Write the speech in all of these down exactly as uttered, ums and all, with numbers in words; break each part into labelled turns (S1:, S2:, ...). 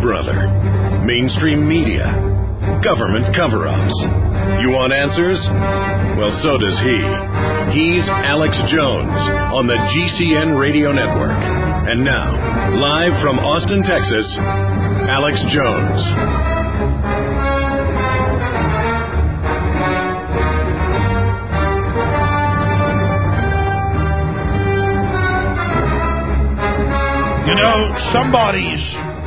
S1: Brother. Mainstream media. Government cover-ups. You want answers? Well, so does he. He's Alex Jones on the G C N Radio Network. And now, live from Austin, Texas, Alex Jones.
S2: You know, somebody's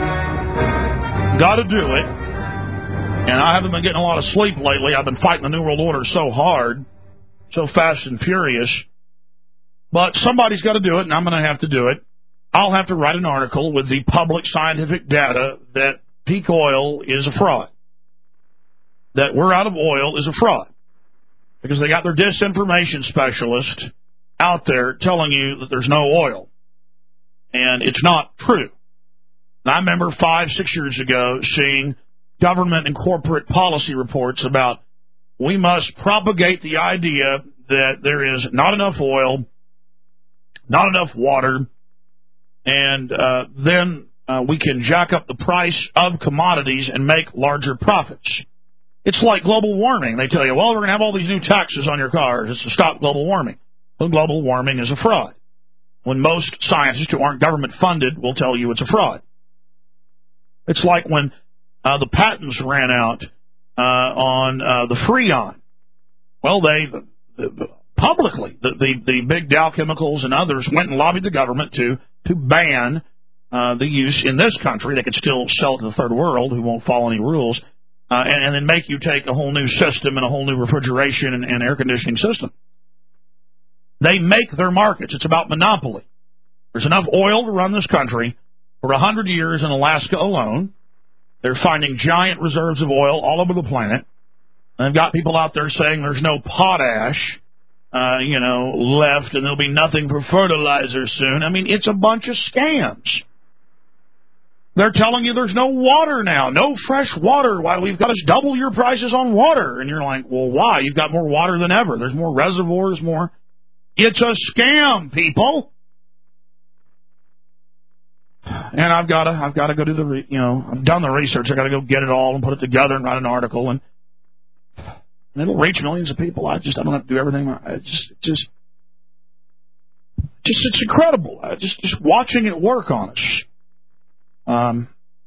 S2: got to do it, and I haven't been getting a lot of sleep lately. I've been fighting the New World Order so hard, so fast and furious, but somebody's got to do it, and I'm going to have to do it. I'll have to write an article with the public scientific data that peak oil is a fraud, that we're out of oil is a fraud, because they got their disinformation specialist out there telling you that there's no oil. And it's not true. And I remember five, six years ago seeing government and corporate policy reports about we must propagate the idea that there is not enough oil, not enough water, and uh, then uh, we can jack up the price of commodities and make larger profits. It's like global warming. They tell you, well, we're going to have all these new taxes on your cars. It's to stop global warming. Well, global warming is a fraud, when most scientists who aren't government funded will tell you it's a fraud. It's like when uh, the patents ran out uh, on uh, the Freon. Well, they the, the, publicly, the, the, the big Dow Chemicals and others went and lobbied the government to, to ban uh, the use in this country. They could still sell it to the third world, who won't follow any rules, uh, and, and then make you take a whole new system and a whole new refrigeration and, and air conditioning system. They make their markets. It's about monopoly. There's enough oil to run this country for one hundred years in Alaska alone. They're finding giant reserves of oil all over the planet. And they've got people out there saying there's no potash, uh, you know, left, and there'll be nothing for fertilizer soon. I mean, it's a bunch of scams. They're telling you there's no water now, no fresh water. Why, we've got to double your prices on water. And you're like, well, why? You've got more water than ever. There's more reservoirs, more. It's a scam, people. And I've got to, I've got to go do the, re, you know, I've done the research. I got to go get it all and put it together and write an article, and, and it'll reach millions of people. I just, I don't have to do everything. I just, just, just, it's incredible. I just, just watching it work on us. Um,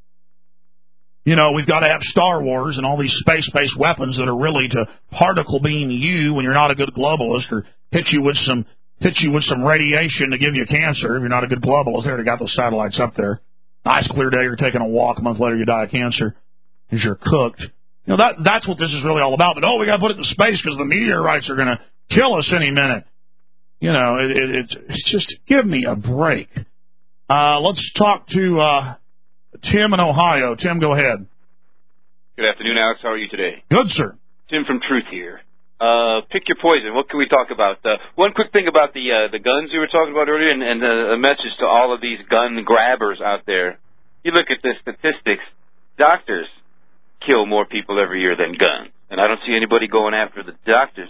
S2: you know, we've got to have Star Wars and all these space-based weapons that are really to particle beam you when you're not a good globalist, or hit you with some hit you with some radiation to give you cancer if you're not a good globalist. They already got those satellites up there. Nice clear day, you're taking a walk, a month later you die of cancer because you're cooked. You know, that that's what this is really all about. But, oh, we got to put it in space because the meteorites are going to kill us any minute. You know, it, it, it's, it's just, give me a break. Uh, let's talk to uh, Tim in Ohio. Tim, go ahead.
S3: Good afternoon, Alex. How are you today?
S2: Good, sir.
S3: Tim from Truth here. Uh, pick your poison. What can we talk about? Uh, one quick thing about the uh, the guns you were talking about earlier, and, and uh, a message to all of these gun grabbers out there. You look at the statistics. Doctors kill more people every year than guns, and I don't see anybody going after the doctors.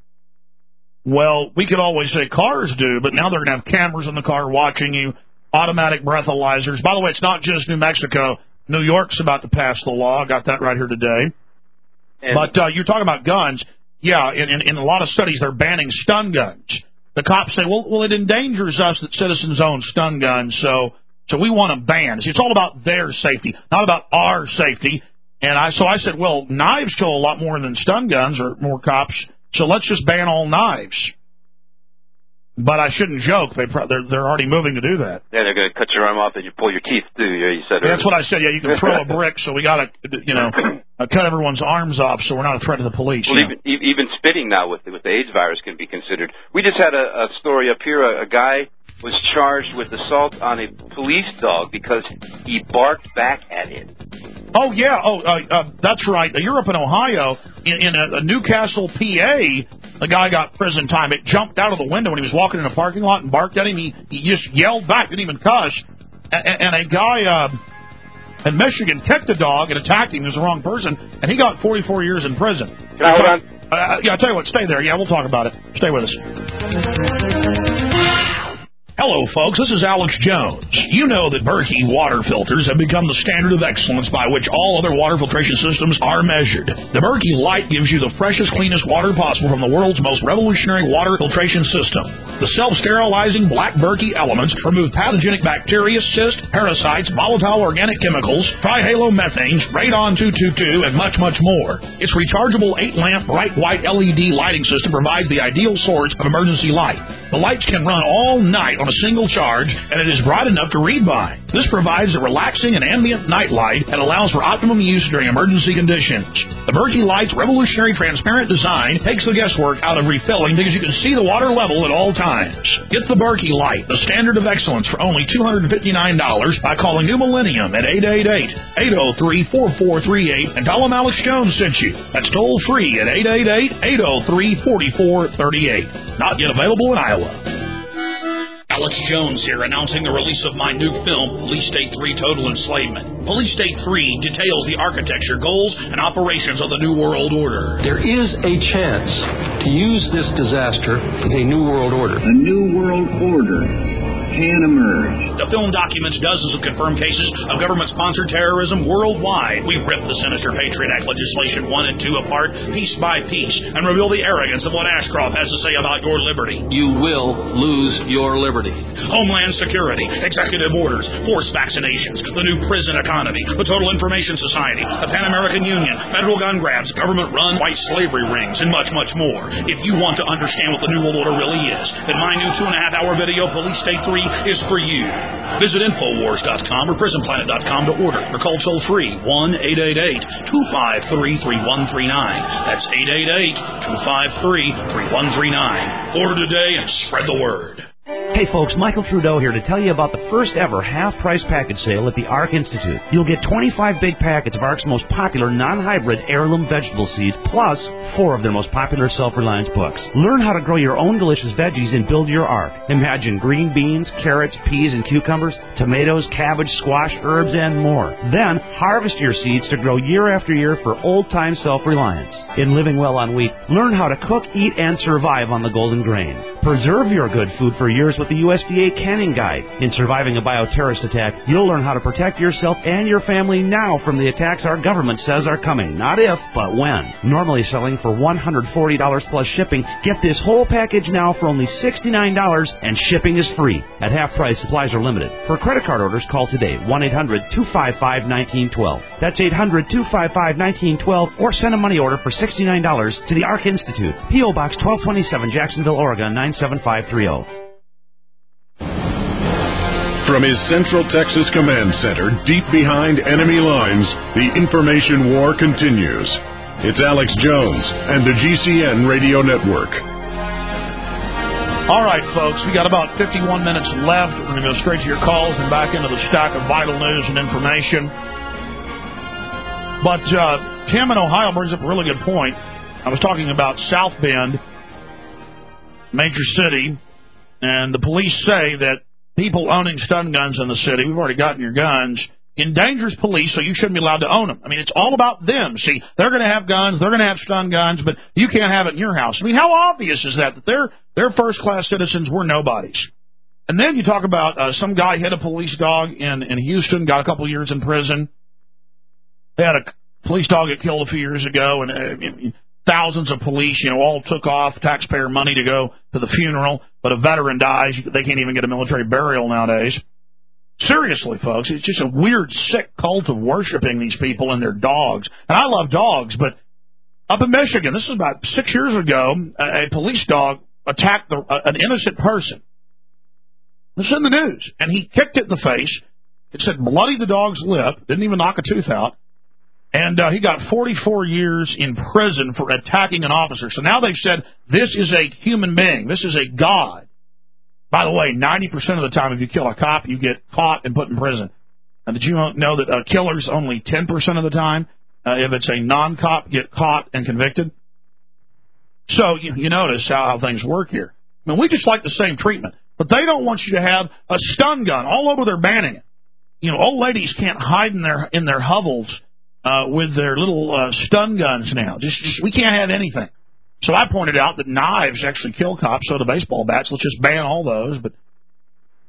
S2: Well, we could always say cars do, but now they're going to have cameras in the car watching you, automatic breathalyzers. By the way, it's not just New Mexico. New York's about to pass the law. I got that right here today. And but uh, you're talking about guns. Yeah, in, in, in a lot of studies, they're banning stun guns. The cops say, well, well, it endangers us that citizens own stun guns, so so we want to ban. See, it's all about their safety, not about our safety. And I so I said, well, knives kill a lot more than stun guns or more cops, so let's just ban all knives. But I shouldn't joke. They pro- they're, they're already moving to do that.
S3: Yeah, they're going to cut your arm off and you pull your teeth, too. Yeah, you said
S2: yeah, that's what I said. Yeah, you can throw a brick, so we got to, you know, uh, cut everyone's arms off so we're not a threat to the police.
S3: Well,
S2: you
S3: even, even spitting now with, with the AIDS virus can be considered. We just had a, a story up here. A, a guy was charged with assault on a police dog because he barked back at it.
S2: Oh, yeah. Oh, uh, uh, that's right. You're up in Ohio. In, in a, a Newcastle, P A, the guy got prison time. It jumped out of the window when he was walking in a parking lot and barked at him. He, he just yelled back, didn't even cuss. And, and a guy uh, in Michigan kicked the dog and attacked him. He was the wrong person. And he got forty-four years in prison.
S3: Can I hold on?
S2: Uh, yeah, I'll tell you what. Stay there. Yeah, we'll talk about it. Stay with us. Hello, folks. This is Alex Jones. You know that Berkey water filters have become the standard of excellence by which all other water filtration systems are measured. The Berkey Light gives you the freshest, cleanest water possible from the world's most revolutionary water filtration system. The self-sterilizing black Berkey elements remove pathogenic bacteria, cysts, parasites, volatile organic chemicals, trihalomethanes, radon two twenty-two, and much, much more. Its rechargeable eight-lamp bright white L E D lighting system provides the ideal source of emergency light. The lights can run all night on a single charge, and it is bright enough to read by. This provides a relaxing and ambient night light that allows for optimum use during emergency conditions. The Berkey Light's revolutionary transparent design takes the guesswork out of refilling because you can see the water level at all times. Get the Berkey Light, the standard of excellence, for only two hundred fifty-nine dollars by calling New Millennium at eight eight eight, eight oh three, four four three eight and tell them Alex Jones sent you. That's toll free at eight eight eight, eight oh three, four four three eight. Not yet available in Iowa. Alex Jones here, announcing the release of my new film, Police State three Total Enslavement. Police State three details the architecture, goals, and operations of the New World Order.
S4: There is a chance to use this disaster with a New World Order.
S5: A New World Order can emerge.
S2: The film documents dozens of confirmed cases of government-sponsored terrorism worldwide. We rip the sinister Patriot Act legislation one and two apart, piece by piece, and reveal the arrogance of what Ashcroft has to say about your liberty.
S4: You will lose your liberty.
S2: Homeland Security, executive orders, forced vaccinations, the new prison economy, the Total Information Society, the Pan American Union, federal gun grabs, government-run white slavery rings, and much, much more. If you want to understand what the New World Order really is, then my new two and a half hour video, Police State three, is for you. Visit Infowars dot com or Prison Planet dot com to order or call toll free one eight eight eight, two five three, three one three nine. That's eight eight eight, two five three, three one three nine. Order today and spread the word.
S6: Hey folks, Michael Trudeau here to tell you about the first ever half-price package sale at the ARC Institute. You'll get twenty-five big packets of ARC's most popular non-hybrid heirloom vegetable seeds, plus four of their most popular self-reliance books. Learn how to grow your own delicious veggies and build your ARC. Imagine green beans, carrots, peas, and cucumbers, tomatoes, cabbage, squash, herbs, and more. Then harvest your seeds to grow year after year for old-time self-reliance. In Living Well on Wheat, learn how to cook, eat, and survive on the golden grain. Preserve your good food for years with the U S D A Canning Guide. In Surviving a Bioterrorist Attack, you'll learn how to protect yourself and your family now from the attacks our government says are coming. Not if, but when. Normally selling for one hundred forty dollars plus shipping, get this whole package now for only sixty-nine dollars, and shipping is free. At half price, supplies are limited. For credit card orders, call today, one eight hundred, two five five, one nine one two. That's eight hundred, two five five, one nine one two, or send a money order for sixty-nine dollars to the ARC Institute, P O Box twelve twenty-seven, Jacksonville, Oregon, nine seven five three zero.
S1: From his Central Texas Command Center, deep behind enemy lines, the information war continues. It's Alex Jones and the G C N Radio Network.
S2: All right, folks, we got about fifty-one minutes left. We're going to go straight to your calls and back into the stack of vital news and information. But uh, Tim in Ohio brings up a really good point. I was talking about South Bend, major city, and the police say that people owning stun guns in the city, we've already gotten your guns, endangers police, so you shouldn't be allowed to own them. I mean, it's all about them. See, they're going to have guns, they're going to have stun guns, but you can't have it in your house. I mean, how obvious is that, that they're, they're first-class citizens, we're nobodies? And then you talk about uh, some guy hit a police dog in, in Houston, got a couple of years in prison. They had a police dog get killed a few years ago, and uh, thousands of police, you know, all took off taxpayer money to go to the funeral, but a veteran dies. They can't even get a military burial nowadays. Seriously, folks, it's just a weird, sick cult of worshiping these people and their dogs. And I love dogs, but up in Michigan, this is about six years ago, a, a police dog attacked the, uh, an innocent person. This is in the news. And he kicked it in the face. It said bloody the dog's lip, didn't even knock a tooth out. And uh, he got forty-four years in prison for attacking an officer. So now they've said this is a human being. This is a god. By the way, ninety percent of the time if you kill a cop, you get caught and put in prison. And did you know that uh, killers only ten percent of the time, uh, if it's a non-cop, get caught and convicted? So you, you notice how, how things work here. I mean, we just like the same treatment. But they don't want you to have a stun gun. All over they're banning it. You know, old ladies can't hide in their in their hovels Uh, with their little uh, stun guns now. Just, just we can't have anything. So I pointed out that knives actually kill cops, so do baseball bats. Let's just ban all those. But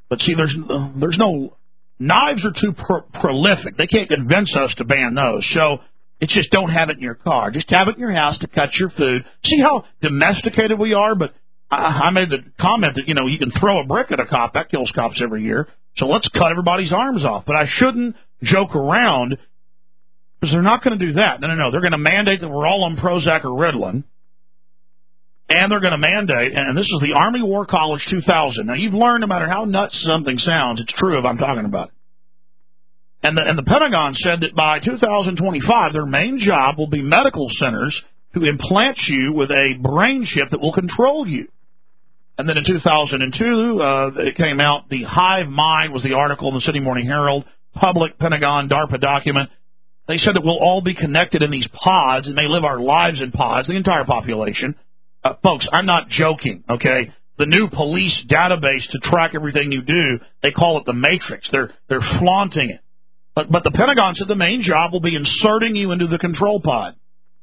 S2: But see, there's there's no knives are too pro- prolific. They can't convince us to ban those. So it's just don't have it in your car. Just have it in your house to cut your food. See how domesticated we are? But I, I made the comment that, you know, you can throw a brick at a cop. That kills cops every year. So let's cut everybody's arms off. But I shouldn't joke around because they're not going to do that. No, no, no. They're going to mandate that we're all on Prozac or Ritalin. And they're going to mandate, and this is the Army War College two thousand. Now, you've learned no matter how nuts something sounds, it's true if I'm talking about it. And the, and the Pentagon said that by two thousand twenty-five, their main job will be medical centers to implant you with a brain chip that will control you. And then in two thousand two, uh, it came out, the Hive Mind was the article in the Sydney Morning Herald, public Pentagon DARPA document. They said that we'll all be connected in these pods and may live our lives in pods, the entire population. Uh, folks, I'm not joking, okay? The new police database to track everything you do, they call it the Matrix. They're they're flaunting it. But but the Pentagon said the main job will be inserting you into the control pod.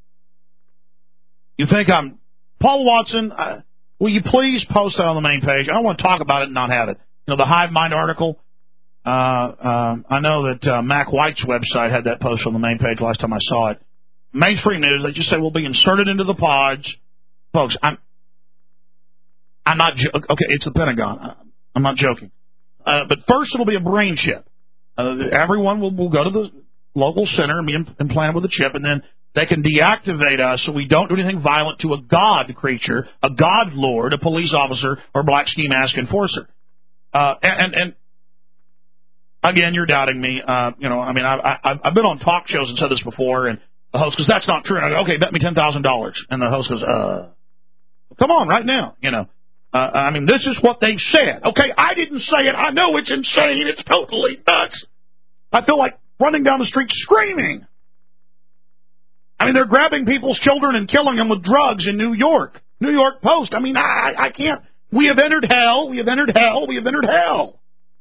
S2: You think I'm... Paul Watson, uh, will you please post that on the main page? I don't want to talk about it and not have it. You know, the Hive Mind article, uh, uh, I know that uh, Mac White's website had that post on the main page last time I saw it. Mainstream news, they just say we'll be inserted into the pods. Folks, I'm I'm not jo- okay. It's the Pentagon. I'm not joking. Uh, but first, it'll be a brain chip. Uh, everyone will, will go to the local center and be implanted with a chip, and then they can deactivate us so we don't do anything violent to a god creature, a god lord, a police officer, or black ski mask enforcer. Uh, and, and and again, you're doubting me. Uh, you know, I mean, I, I, I've been on talk shows and said this before, and the host goes, "That's not true." And I go, "Okay, bet me ten thousand dollars." And the host goes, "Uh." Come on, right now, you know. Uh, I mean, this is what they've said. Okay, I didn't say it. I know it's insane. It's totally nuts. I feel like running down the street screaming. I mean, they're grabbing people's children and killing them with drugs in New York. New York Post. I mean, I, I can't. We have entered hell. We have entered hell. We have entered hell.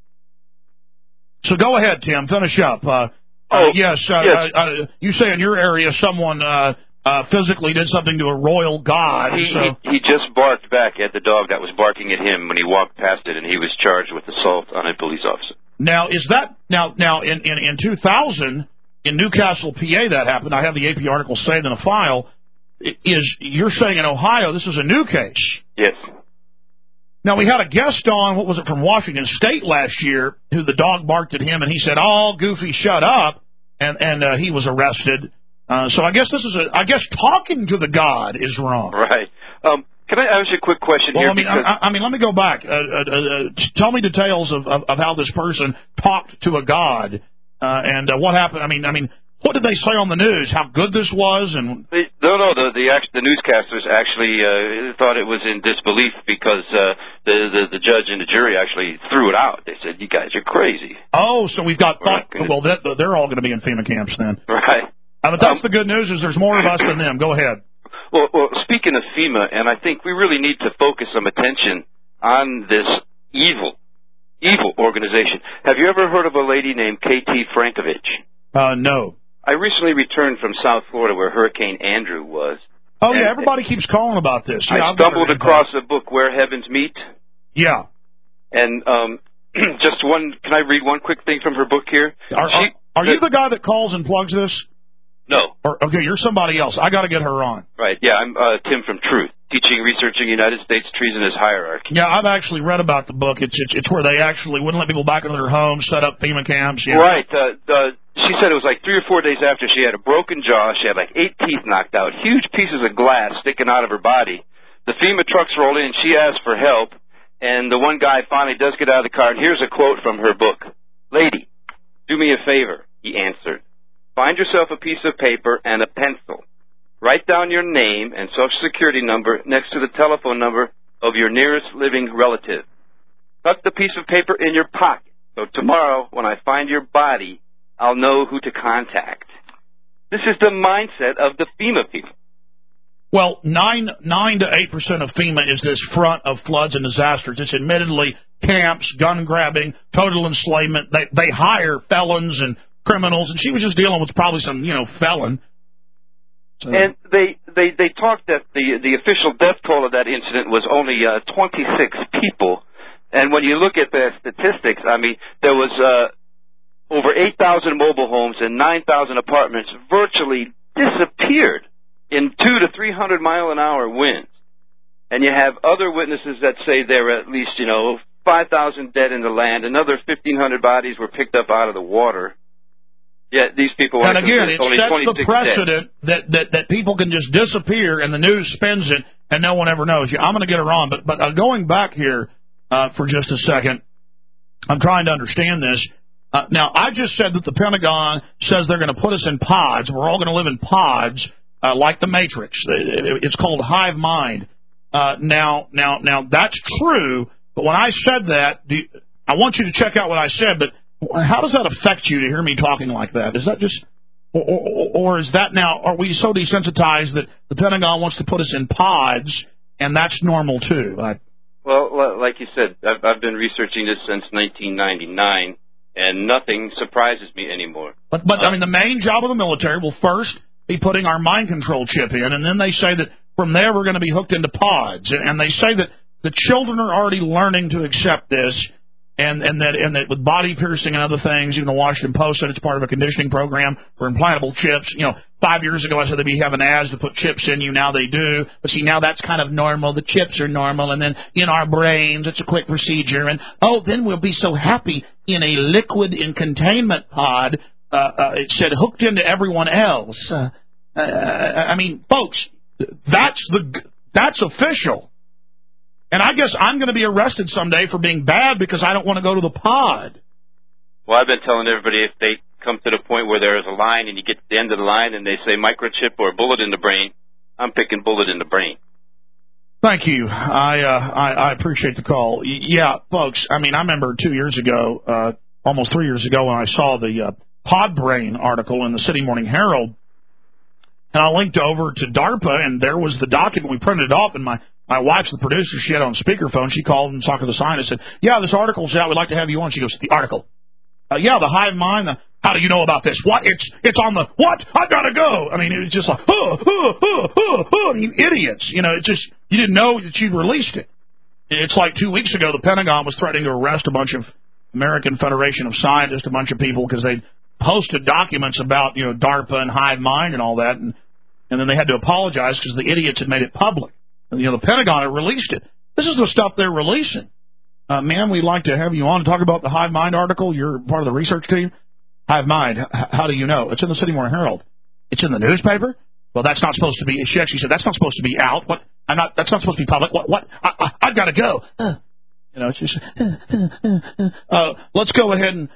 S2: So go ahead, Tim. Finish up. Uh, oh, uh, yes, uh, yes. Uh, uh, you say in your area someone... Uh, Uh, physically did something to a royal god.
S3: He,
S2: so.
S3: he, he just barked back at the dog that was barking at him when he walked past it, and he was charged with assault on a police officer.
S2: Now, is that now? Now, in, in, in two thousand, in Newcastle, P A, that happened. I have the A P article saved in a file. Is you're saying in Ohio this is a new case?
S3: Yes.
S2: Now, we had a guest on. What was it from Washington State last year? Who the dog barked at him, and he said, "Oh, Goofy, shut up," and and uh, he was arrested. Uh, so I guess this is a. I guess talking to the god is wrong.
S3: Right. Um, can I ask you a quick question
S2: well,
S3: here?
S2: I mean,
S3: because...
S2: I, I mean, let me go back. Uh, uh, uh, tell me details of, of, of how this person talked to a god uh, and uh, what happened. I mean, I mean, what did they say on the news? How good this was? And
S3: they, no, no. The the, the newscasters actually uh, thought it was in disbelief because uh, the, the the judge and the jury actually threw it out. They said, "You guys are crazy."
S2: Oh, so we've got thought. Well, that, they're all going to be in FEMA camps then,
S3: right?
S2: Uh, but that's um, the good news is there's more of us than them. Go ahead.
S3: Well, well, speaking of FEMA, and I think we really need to focus some attention on this evil, evil organization. Have you ever heard of a lady named K T Frankovich?
S2: Uh, no.
S3: I recently returned from South Florida where Hurricane Andrew was.
S2: Oh, yeah, everybody keeps calling about this. Yeah,
S3: I stumbled across a book, Where Heavens Meet.
S2: Yeah.
S3: And um, just one, can I read one quick thing from her book here?
S2: Are, she, are, are you the guy that calls and plugs this?
S3: No.
S2: Or, okay, you're somebody else. I got to get her on.
S3: Right, yeah, I'm uh, Tim from Truth, teaching, researching United States treasonous hierarchy.
S2: Yeah, I've actually read about the book. It's it's, it's where they actually wouldn't let people back into their homes, set up FEMA camps. Yeah.
S3: Right. Uh, uh, she said it was like three or four days after she had a broken jaw. She had like eight teeth knocked out, huge pieces of glass sticking out of her body. The FEMA trucks roll in. She asks for help, and the one guy finally does get out of the car, and here's a quote from her book. "Lady, do me a favor," he answered. "Find yourself a piece of paper and a pencil. Write down your name and social security number next to the telephone number of your nearest living relative. Tuck the piece of paper in your pocket, so tomorrow when I find your body, I'll know who to contact." This is the mindset of the FEMA people.
S2: Well, nine nine to eight percent of FEMA is this front of floods and disasters. It's admittedly camps, gun grabbing, total enslavement. They they hire felons and criminals, and she was just dealing with probably some, you know, felon. So.
S3: And they, they, they talked that the the official death toll of that incident was only uh, twenty-six people, and when you look at the statistics, I mean, there was uh, over eight thousand mobile homes and nine thousand apartments virtually disappeared in two to three hundred mile an hour winds. And you have other witnesses that say there were at least, you know, five thousand dead in the land. Another fifteen hundred bodies were picked up out of the water. Yet these people
S2: and
S3: weren't
S2: again, it
S3: only
S2: sets the precedent
S3: dead.
S2: that, that, that people can just disappear and the news spins it and no one ever knows. I'm going to get her on, but, but uh, going back here uh, for just a second, I'm trying to understand this. Uh, now, I just said that the Pentagon says they're going to put us in pods. We're all going to live in pods uh, like the Matrix. It's called hive mind. Uh, now, now, now that's true. But when I said that, do you, I want you to check out what I said. But how does that affect you to hear me talking like that? Is that just, or, or, or is that now? Are we so desensitized that the Pentagon wants to put us in pods, and that's normal too? I,
S3: well, like you said, I've, I've been researching this since nineteen ninety-nine, and nothing surprises me anymore.
S2: But, but uh, I mean, the main job of the military will first be putting our mind control chip in, and then they say that from there we're going to be hooked into pods, and, and they say that the children are already learning to accept this. And, and that and that with body piercing and other things, even the Washington Post said it's part of a conditioning program for implantable chips. You know, five years ago I said they'd be having ads to put chips in you. Now they do. But see, now that's kind of normal. The chips are normal. And then in our brains, it's a quick procedure. And, oh, then we'll be so happy in a liquid in containment pod. Uh, uh, it said hooked into everyone else. Uh, uh, I mean, folks, that's the that's official. And I guess I'm going to be arrested someday for being bad because I don't want to go to the pod.
S3: Well, I've been telling everybody if they come to the point where there's a line and you get to the end of the line and they say microchip or bullet in the brain, I'm picking bullet in the brain.
S2: Thank you. I uh, I, I appreciate the call. Y- yeah, folks, I mean, I remember two years ago, uh, almost three years ago, when I saw the uh, Pod Brain article in the City Morning Herald, and I linked over to DARPA, and there was the document. We printed it off, and my My wife's the producer. She had it on speakerphone. She called and talked to the scientist and said, yeah, this article's out. We'd like to have you on. She goes, the article. Uh, yeah, the hive mind. The, how do you know about this? What? It's it's on the, what? I got to go. I mean, it was just like, oh, oh, oh, oh, oh, you idiots. You know, it just, you didn't know that you'd released it. It's like two weeks ago, the Pentagon was threatening to arrest a bunch of American Federation of Scientists, a bunch of people, because they posted documents about, you know, DARPA and hive mind and all that. And, and then they had to apologize because the idiots had made it public. You know, the Pentagon had released it. This is the stuff they're releasing. Uh, ma'am, we'd like to have you on to talk about the Hive Mind article. You're part of the research team. Hive Mind, h- how do you know? It's in the City Morning Herald. It's in the newspaper? Well, that's not supposed to be. She actually said, that's not supposed to be out. What? I'm not. That's not supposed to be public. What? What? I, I, I've got to go. Uh, you know, it's just, uh, let's go ahead and,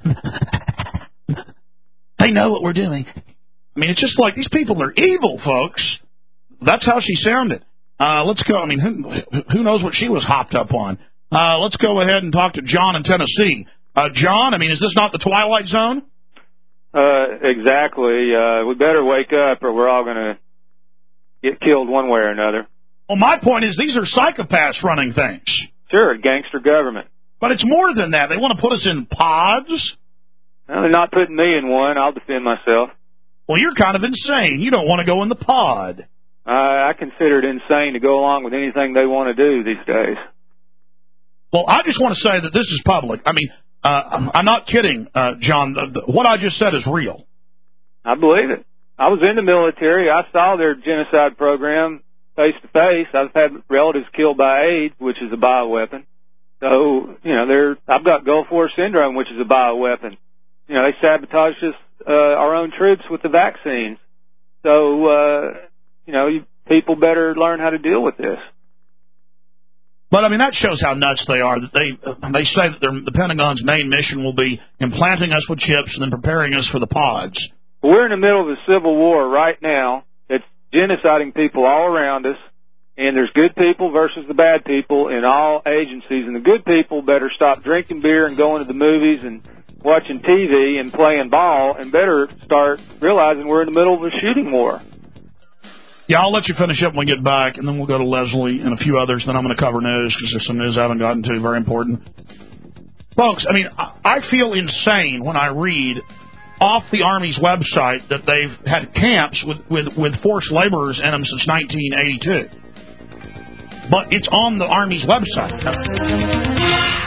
S2: they know what we're doing. I mean, it's just like, these people are evil, folks. That's how she sounded. Uh, let's go. I mean, who, who knows what she was hopped up on? Uh, let's go ahead and talk to John in Tennessee. Uh, John, I mean, is this not the Twilight Zone?
S7: Uh, exactly. Uh, we better wake up or we're all going to get killed one way or another.
S2: Well, my point is these are psychopaths running things.
S7: Sure, gangster government.
S2: But it's more than that. They want to put us in pods.
S7: Well, they're not putting me in one. I'll defend myself.
S2: Well, you're kind of insane. You don't want to go in the pod.
S7: Uh, I consider it insane to go along with anything they want to do these days.
S2: Well, I just want to say that this is public. I mean, uh, I'm not kidding, uh, John. The, the, what I just said is real.
S7: I believe it. I was in the military. I saw their genocide program face to face. I've had relatives killed by AIDS, which is a bioweapon. So, you know, they're, I've got Gulf War syndrome, which is a bioweapon. You know, they sabotaged us, uh, our own troops with the vaccines. So, uh, you know, you, people better learn how to deal with this.
S2: But, I mean, that shows how nuts they are. That they uh, they say that the Pentagon's main mission will be implanting us with chips and then preparing us for the pods.
S7: We're in the middle of a civil war right now that's genociding people all around us, and there's good people versus the bad people in all agencies, and the good people better stop drinking beer and going to the movies and watching T V and playing ball, and better start realizing we're in the middle of a shooting war.
S2: Yeah, I'll let you finish up when we get back, and then we'll go to Leslie and a few others. Then I'm going to cover news because there's some news I haven't gotten to, very important. Folks, I mean, I feel insane when I read off the Army's website that they've had camps with, with, with forced laborers in them since nineteen eighty-two. But it's on the Army's website.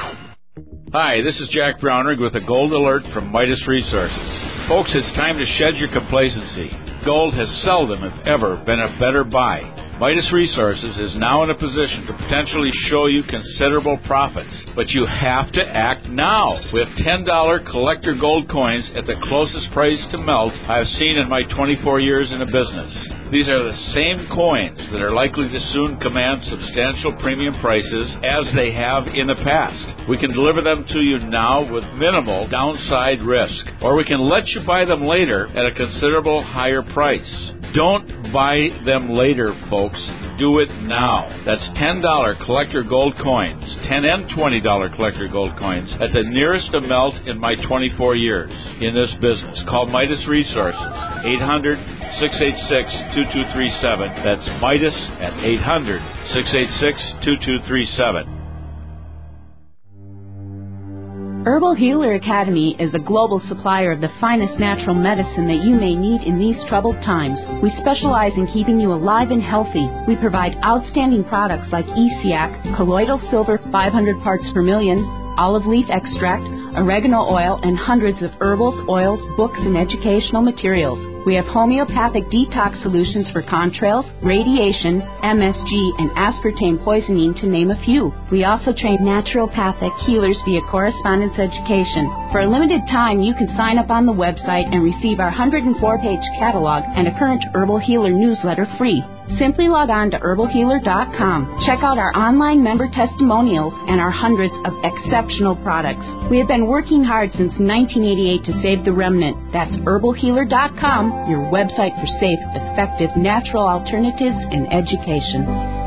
S8: Hi, this is Jack Brownrigg with a gold alert from Midas Resources. Folks, it's time to shed your complacency. Gold has seldom, if ever, been a better buy. Midas Resources is now in a position to potentially show you considerable profits, but you have to act now. We have ten dollar collector gold coins at the closest price to melt I have seen in my twenty-four years in the business. These are the same coins that are likely to soon command substantial premium prices as they have in the past. We can deliver them to you now with minimal downside risk, or we can let you buy them later at a considerable higher price. Don't buy them later, folks. Do it now. That's ten dollar collector gold coins, ten and twenty dollar collector gold coins, at the nearest to melt in my twenty-four years in this business. Call Midas Resources, eight hundred, six eight six, two two three seven. That's Midas at eight hundred, six eight six, two two three seven.
S9: Herbal Healer Academy is a global supplier of the finest natural medicine that you may need in these troubled times. We specialize in keeping you alive and healthy. We provide outstanding products like E C A C, colloidal silver five hundred parts per million, olive leaf extract, oregano oil, and hundreds of herbals, oils, books, and educational materials. We have homeopathic detox solutions for contrails, radiation, M S G, and aspartame poisoning, to name a few. We also train naturopathic healers via correspondence education. For a limited time, you can sign up on the website and receive our one hundred four page catalog and a current Herbal Healer newsletter free. Simply log on to herbal healer dot com. Check out our online member testimonials and our hundreds of exceptional products. We have been working hard since nineteen eighty-eight to save the remnant. That's herbal healer dot com, your website for safe, effective, natural alternatives in education.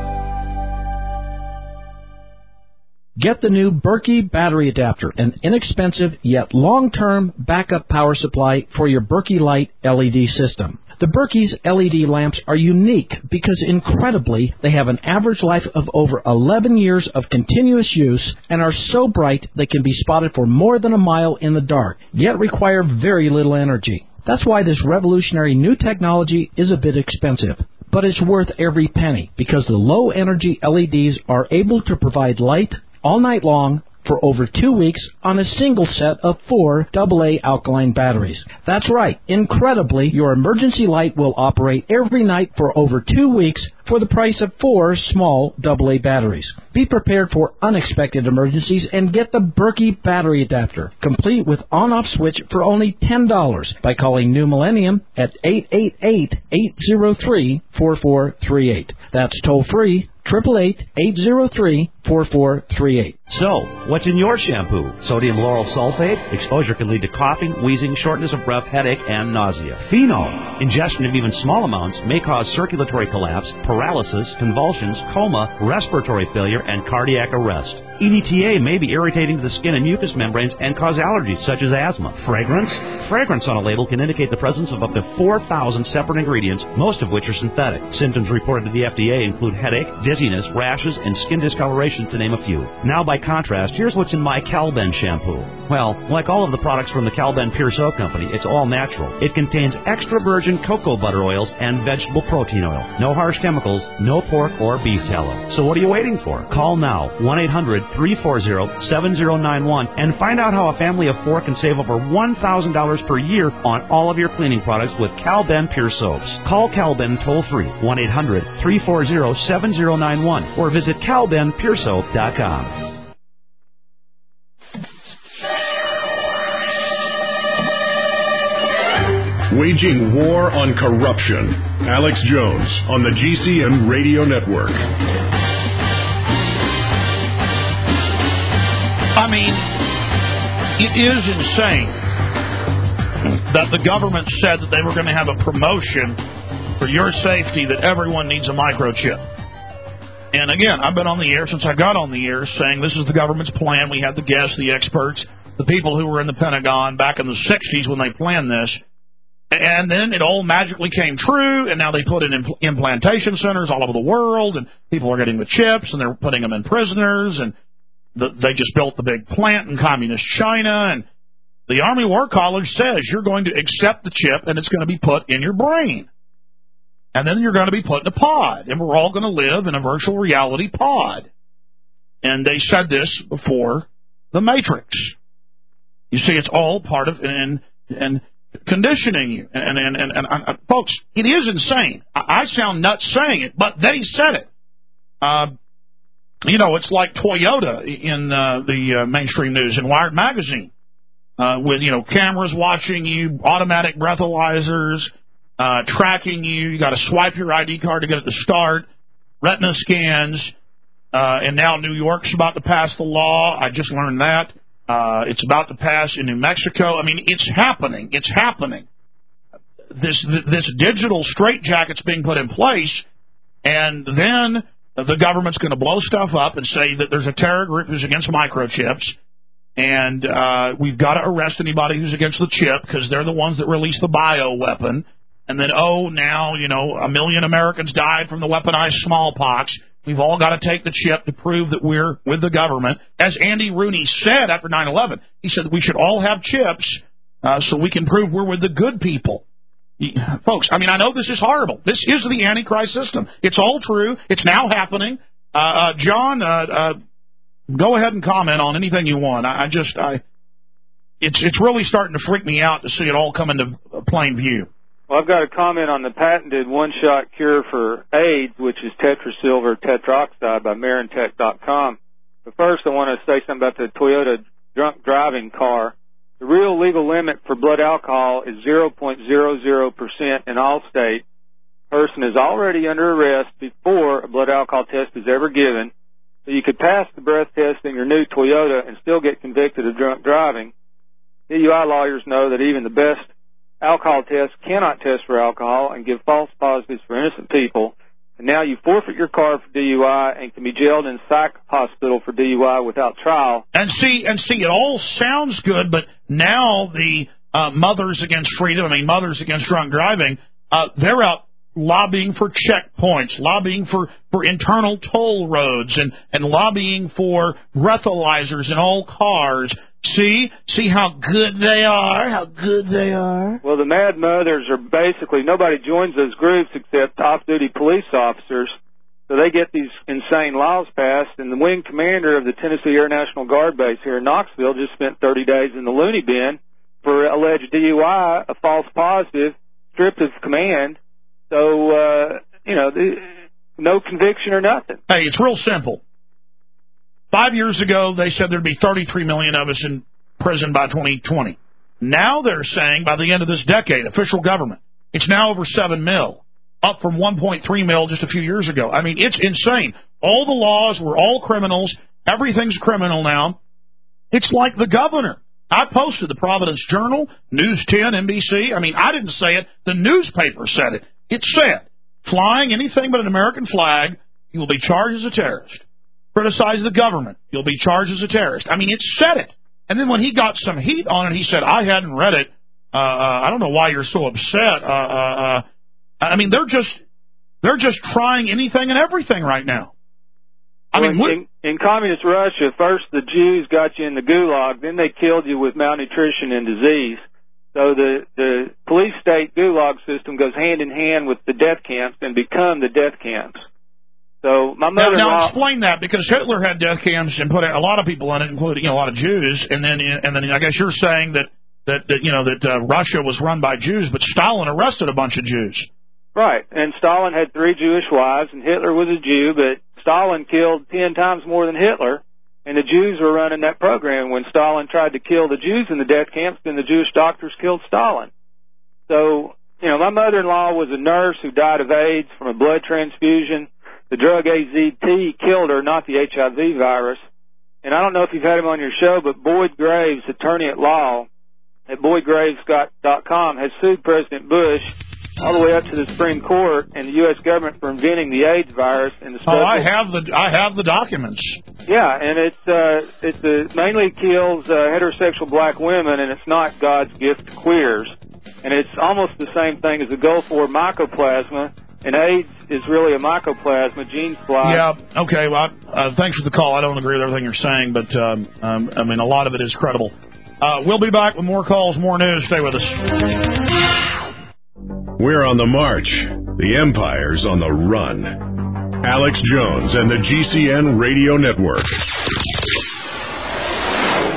S10: Get the new Berkey battery adapter, an inexpensive yet long-term backup power supply for your Berkey Light L E D system. The Berkey's L E D lamps are unique because, incredibly, they have an average life of over eleven years of continuous use and are so bright they can be spotted for more than a mile in the dark, yet require very little energy. That's why this revolutionary new technology is a bit expensive. But it's worth every penny because the low-energy L E Ds are able to provide light all night long for over two weeks on a single set of four double A alkaline batteries. That's right. Incredibly, your emergency light will operate every night for over two weeks for the price of four small double A batteries. Be prepared for unexpected emergencies and get the Berkey battery adapter, complete with on-off switch for only ten dollars by calling New Millennium at eight eight eight, eight zero three, four four three eight. That's toll-free, eight eight eight, eight zero three, four four three eight.
S6: So, what's in your shampoo? Sodium lauryl sulfate? Exposure can lead to coughing, wheezing, shortness of breath, headache, and nausea. Phenol. Ingestion of even small amounts may cause circulatory collapse, paralysis, convulsions, coma, respiratory failure, and cardiac arrest. E D T A may be irritating to the skin and mucous membranes and cause allergies such as asthma. Fragrance? Fragrance on a label can indicate the presence of up to four thousand separate ingredients, most of which are synthetic. Symptoms reported to the F D A include headache, dizziness, rashes, and skin discoloration, to name a few. Now, by contrast, here's what's in my Calben shampoo. Well, like all of the products from the Calben Pure Soap Company, it's all natural. It contains extra virgin cocoa butter oils and vegetable protein oil. No harsh chemicals, no pork or beef tallow. So what are you waiting for? Call now, one eight hundred, three four zero, seven zero nine one, and find out how a family of four can save over one thousand dollars per year on all of your cleaning products with Calben Pure Soaps. Call Calben toll-free, one eight hundred, three four zero, seven zero nine one, or visit calben pure soap dot com.
S1: Waging war on corruption. Alex Jones on the G C N Radio Network.
S2: I mean, it is insane that the government said that they were going to have a promotion for your safety that everyone needs a microchip. And again, I've been on the air since I got on the air saying this is the government's plan. We had the guests, the experts, the people who were in the Pentagon back in the sixties when they planned this. And then it all magically came true, and now they put in impl- implantation centers all over the world, and people are getting the chips, and they're putting them in prisoners, and the, they just built the big plant in communist China, and the Army War College says you're going to accept the chip, and it's going to be put in your brain. And then you're going to be put in a pod, and we're all going to live in a virtual reality pod. And they said this before the Matrix. You see, it's all part of and and conditioning you. And and and, and, and, and folks, it is insane. I, I sound nuts saying it, but they said it. Uh, you know, it's like Toyota in uh, the uh, mainstream news in Wired magazine, uh, with you know cameras watching you, automatic breathalyzers, uh, tracking you. You got to swipe your I D card to get it to start. Retina scans, uh, and now New York's about to pass the law. I just learned that. Uh, it's about to pass in New Mexico. I mean, it's happening. It's happening. This this digital straitjacket's being put in place, and then the government's going to blow stuff up and say that there's a terror group who's against microchips, and uh, we've got to arrest anybody who's against the chip because they're the ones that released the bioweapon. And then, oh, now, you know, a million Americans died from the weaponized smallpox. We've all got to take the chip to prove that we're with the government. As Andy Rooney said after nine eleven, he said we should all have chips uh, so we can prove we're with the good people. Folks, I mean, I know this is horrible. This is the Antichrist system. It's all true. It's now happening. Uh, uh, John, uh, uh, go ahead and comment on anything you want. I, I just, I, it's it's really starting to freak me out to see it all come into plain view.
S7: Well, I've got a comment on the patented one-shot cure for AIDS, which is tetrasilver tetroxide by Marintech dot com. But first, I want to say something about the Toyota drunk driving car. The real legal limit for blood alcohol is zero point zero zero percent in all states. The person is already under arrest before a blood alcohol test is ever given. So you could pass the breath test in your new Toyota and still get convicted of drunk driving. D U I lawyers know that even the best alcohol tests cannot test for alcohol and give false positives for innocent people. And now you forfeit your car for D U I and can be jailed in a psych hospital for D U I without trial.
S2: And see, and see, it all sounds good, but now the uh, Mothers Against Freedom, I mean, Mothers Against Drunk Driving, uh, they're out lobbying for checkpoints, lobbying for, for internal toll roads, and, and lobbying for breathalyzers in all cars. See? See how good they are? How good they are?
S7: Well, the Mad Mothers are basically, nobody joins those groups except off-duty police officers. So they get these insane laws passed, and the wing commander of the Tennessee Air National Guard base here in Knoxville just spent thirty days in the loony bin for alleged D U I, a false positive, stripped of command. So, uh, you know, no conviction or nothing.
S2: Hey, it's real simple. Five years ago, they said there'd be thirty-three million of us in prison by twenty twenty. Now they're saying by the end of this decade, official government, it's now over seven mil, up from one point three mil just a few years ago. I mean, it's insane. All the laws were all criminals. Everything's criminal now. It's like the governor. I posted the Providence Journal, News ten, N B C. I mean, I didn't say it. The newspaper said it. It said, flying anything but an American flag, you will be charged as a terrorist. Criticize the government, you'll be charged as a terrorist. I mean, it said it. And then when he got some heat on it, he said, I hadn't read it. Uh, uh, I don't know why you're so upset. Uh, uh, uh, I mean, they're just they're just trying anything and everything right now. I
S7: well,
S2: mean, what,
S7: in, in communist Russia, first the Jews got you in the gulag, then they killed you with malnutrition and disease. So the, the police state gulag system goes hand in hand with the death camps and become the death camps. So my mother.
S2: Now, now explain that, because Hitler had death camps and put a lot of people in it, including you know, a lot of Jews. And then, and then I guess you're saying that that, that you know that uh, Russia was run by Jews, but Stalin arrested a bunch of Jews.
S7: Right, and Stalin had three Jewish wives, and Hitler was a Jew, but Stalin killed ten times more than Hitler, and the Jews were running that program. When Stalin tried to kill the Jews in the death camps, then the Jewish doctors killed Stalin. So, you know, my mother-in-law was a nurse who died of AIDS from a blood transfusion. The drug A Z T killed her, not the H I V virus. And I don't know if you've had him on your show, but Boyd Graves, attorney at law at boyd graves dot com, has sued President Bush all the way up to the Supreme Court and the U S government for inventing the AIDS virus. And the special...
S2: Oh, I have the I have the documents.
S7: Yeah, and it's uh, it's uh, mainly kills uh, heterosexual black women, and it's not God's gift to queers. And it's almost the same thing as the Gulf War mycoplasma. And AIDS is really a mycoplasma, gene fly.
S2: Yeah, okay, well, uh, thanks for the call. I don't agree with everything you're saying, but, um, um, I mean, a lot of it is credible. Uh, we'll be back with more calls, more news. Stay with us.
S1: We're on the march. The Empire's on the run. Alex Jones and the G C N Radio Network.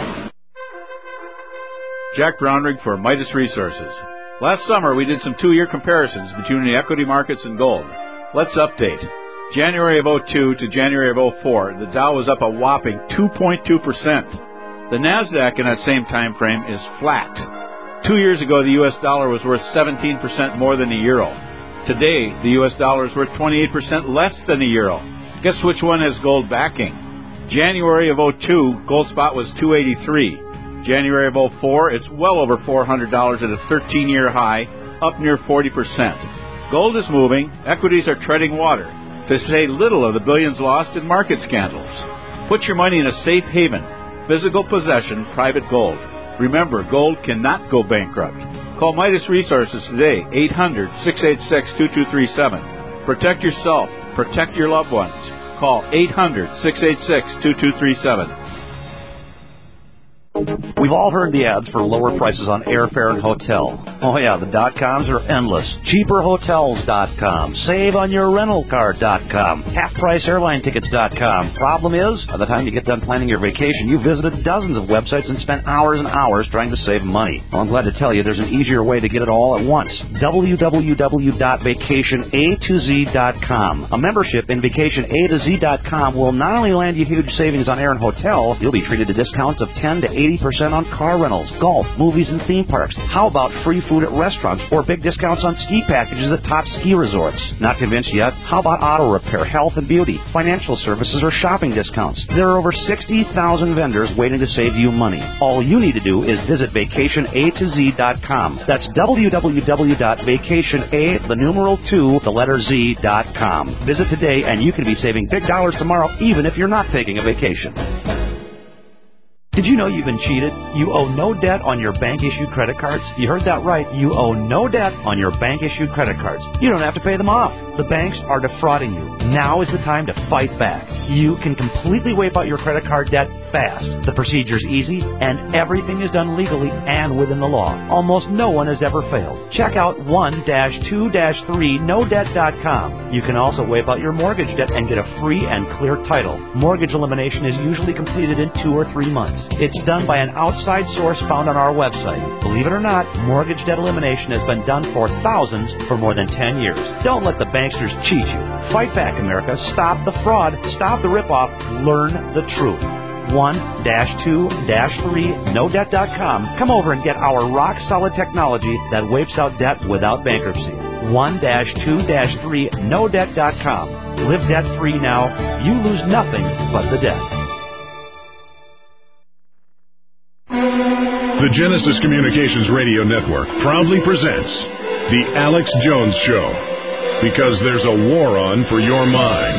S8: Jack Brownrigg for Midas Resources. Last summer, we did some two-year comparisons between the equity markets and gold. Let's update. January of oh two to January of oh four, the Dow was up a whopping two point two percent. The NASDAQ in that same time frame is flat. Two years ago, the U S dollar was worth seventeen percent more than the euro. Today, the U S dollar is worth twenty-eight percent less than the euro. Guess which one has gold backing? January of oh two, gold spot was two eighty-three. January of oh four, it's well over four hundred dollars at a thirteen-year high, up near forty percent. Gold is moving, equities are treading water, to say little of the billions lost in market scandals. Put your money in a safe haven, physical possession, private gold. Remember, gold cannot go bankrupt. Call Midas Resources today, eight hundred, six eight six, two two three seven. Protect yourself, protect your loved ones. Call eight hundred, six eight six, two two three seven.
S6: We've all heard the ads for lower prices on airfare and hotel. Oh yeah, the dot-coms are endless. cheaper hotels dot com, save on your rental car dot com, half price airline tickets dot com. Problem is, by the time you get done planning your vacation, you've visited dozens of websites and spent hours and hours trying to save money. Well, I'm glad to tell you there's an easier way to get it all at once. w w w dot vacation a to z dot com. A membership in vacation a to z dot com will not only land you huge savings on air and hotel, you'll be treated to discounts of ten to eighty percent on car rentals, golf, movies, and theme parks. How about free food at restaurants or big discounts on ski packages at top ski resorts? Not convinced yet? How about auto repair, health and beauty, financial services, or shopping discounts? There are over sixty thousand vendors waiting to save you money. All you need to do is visit vacation a to z dot com. That's w w w dot vacation a, the numeral two, the letter z dot com. Visit today and you can be saving big dollars tomorrow even if you're not taking a vacation. Did you know you've been cheated? You owe no debt on your bank-issued credit cards. You heard that right. You owe no debt on your bank-issued credit cards. You don't have to pay them off. The banks are defrauding you. Now is the time to fight back. You can completely wipe out your credit card debt fast. The procedure's easy, and everything is done legally and within the law. Almost no one has ever failed. Check out one dash two dash three no debt dot com. You can also wipe out your mortgage debt and get a free and clear title. Mortgage elimination is usually completed in two or three months. It's done by an outside source found on our website. Believe it or not, mortgage debt elimination has been done for thousands for more than ten years. Don't let the banksters cheat you. Fight back, America. Stop the fraud. Stop the ripoff. Learn the truth. one dash two dash three no debt dot com. Come over and get our rock-solid technology that wipes out debt without bankruptcy. one dash two dash three no debt dot com. Live debt-free now. You lose nothing but the debt.
S1: The Genesis Communications Radio Network proudly presents The Alex Jones Show, because there's a war on for your mind.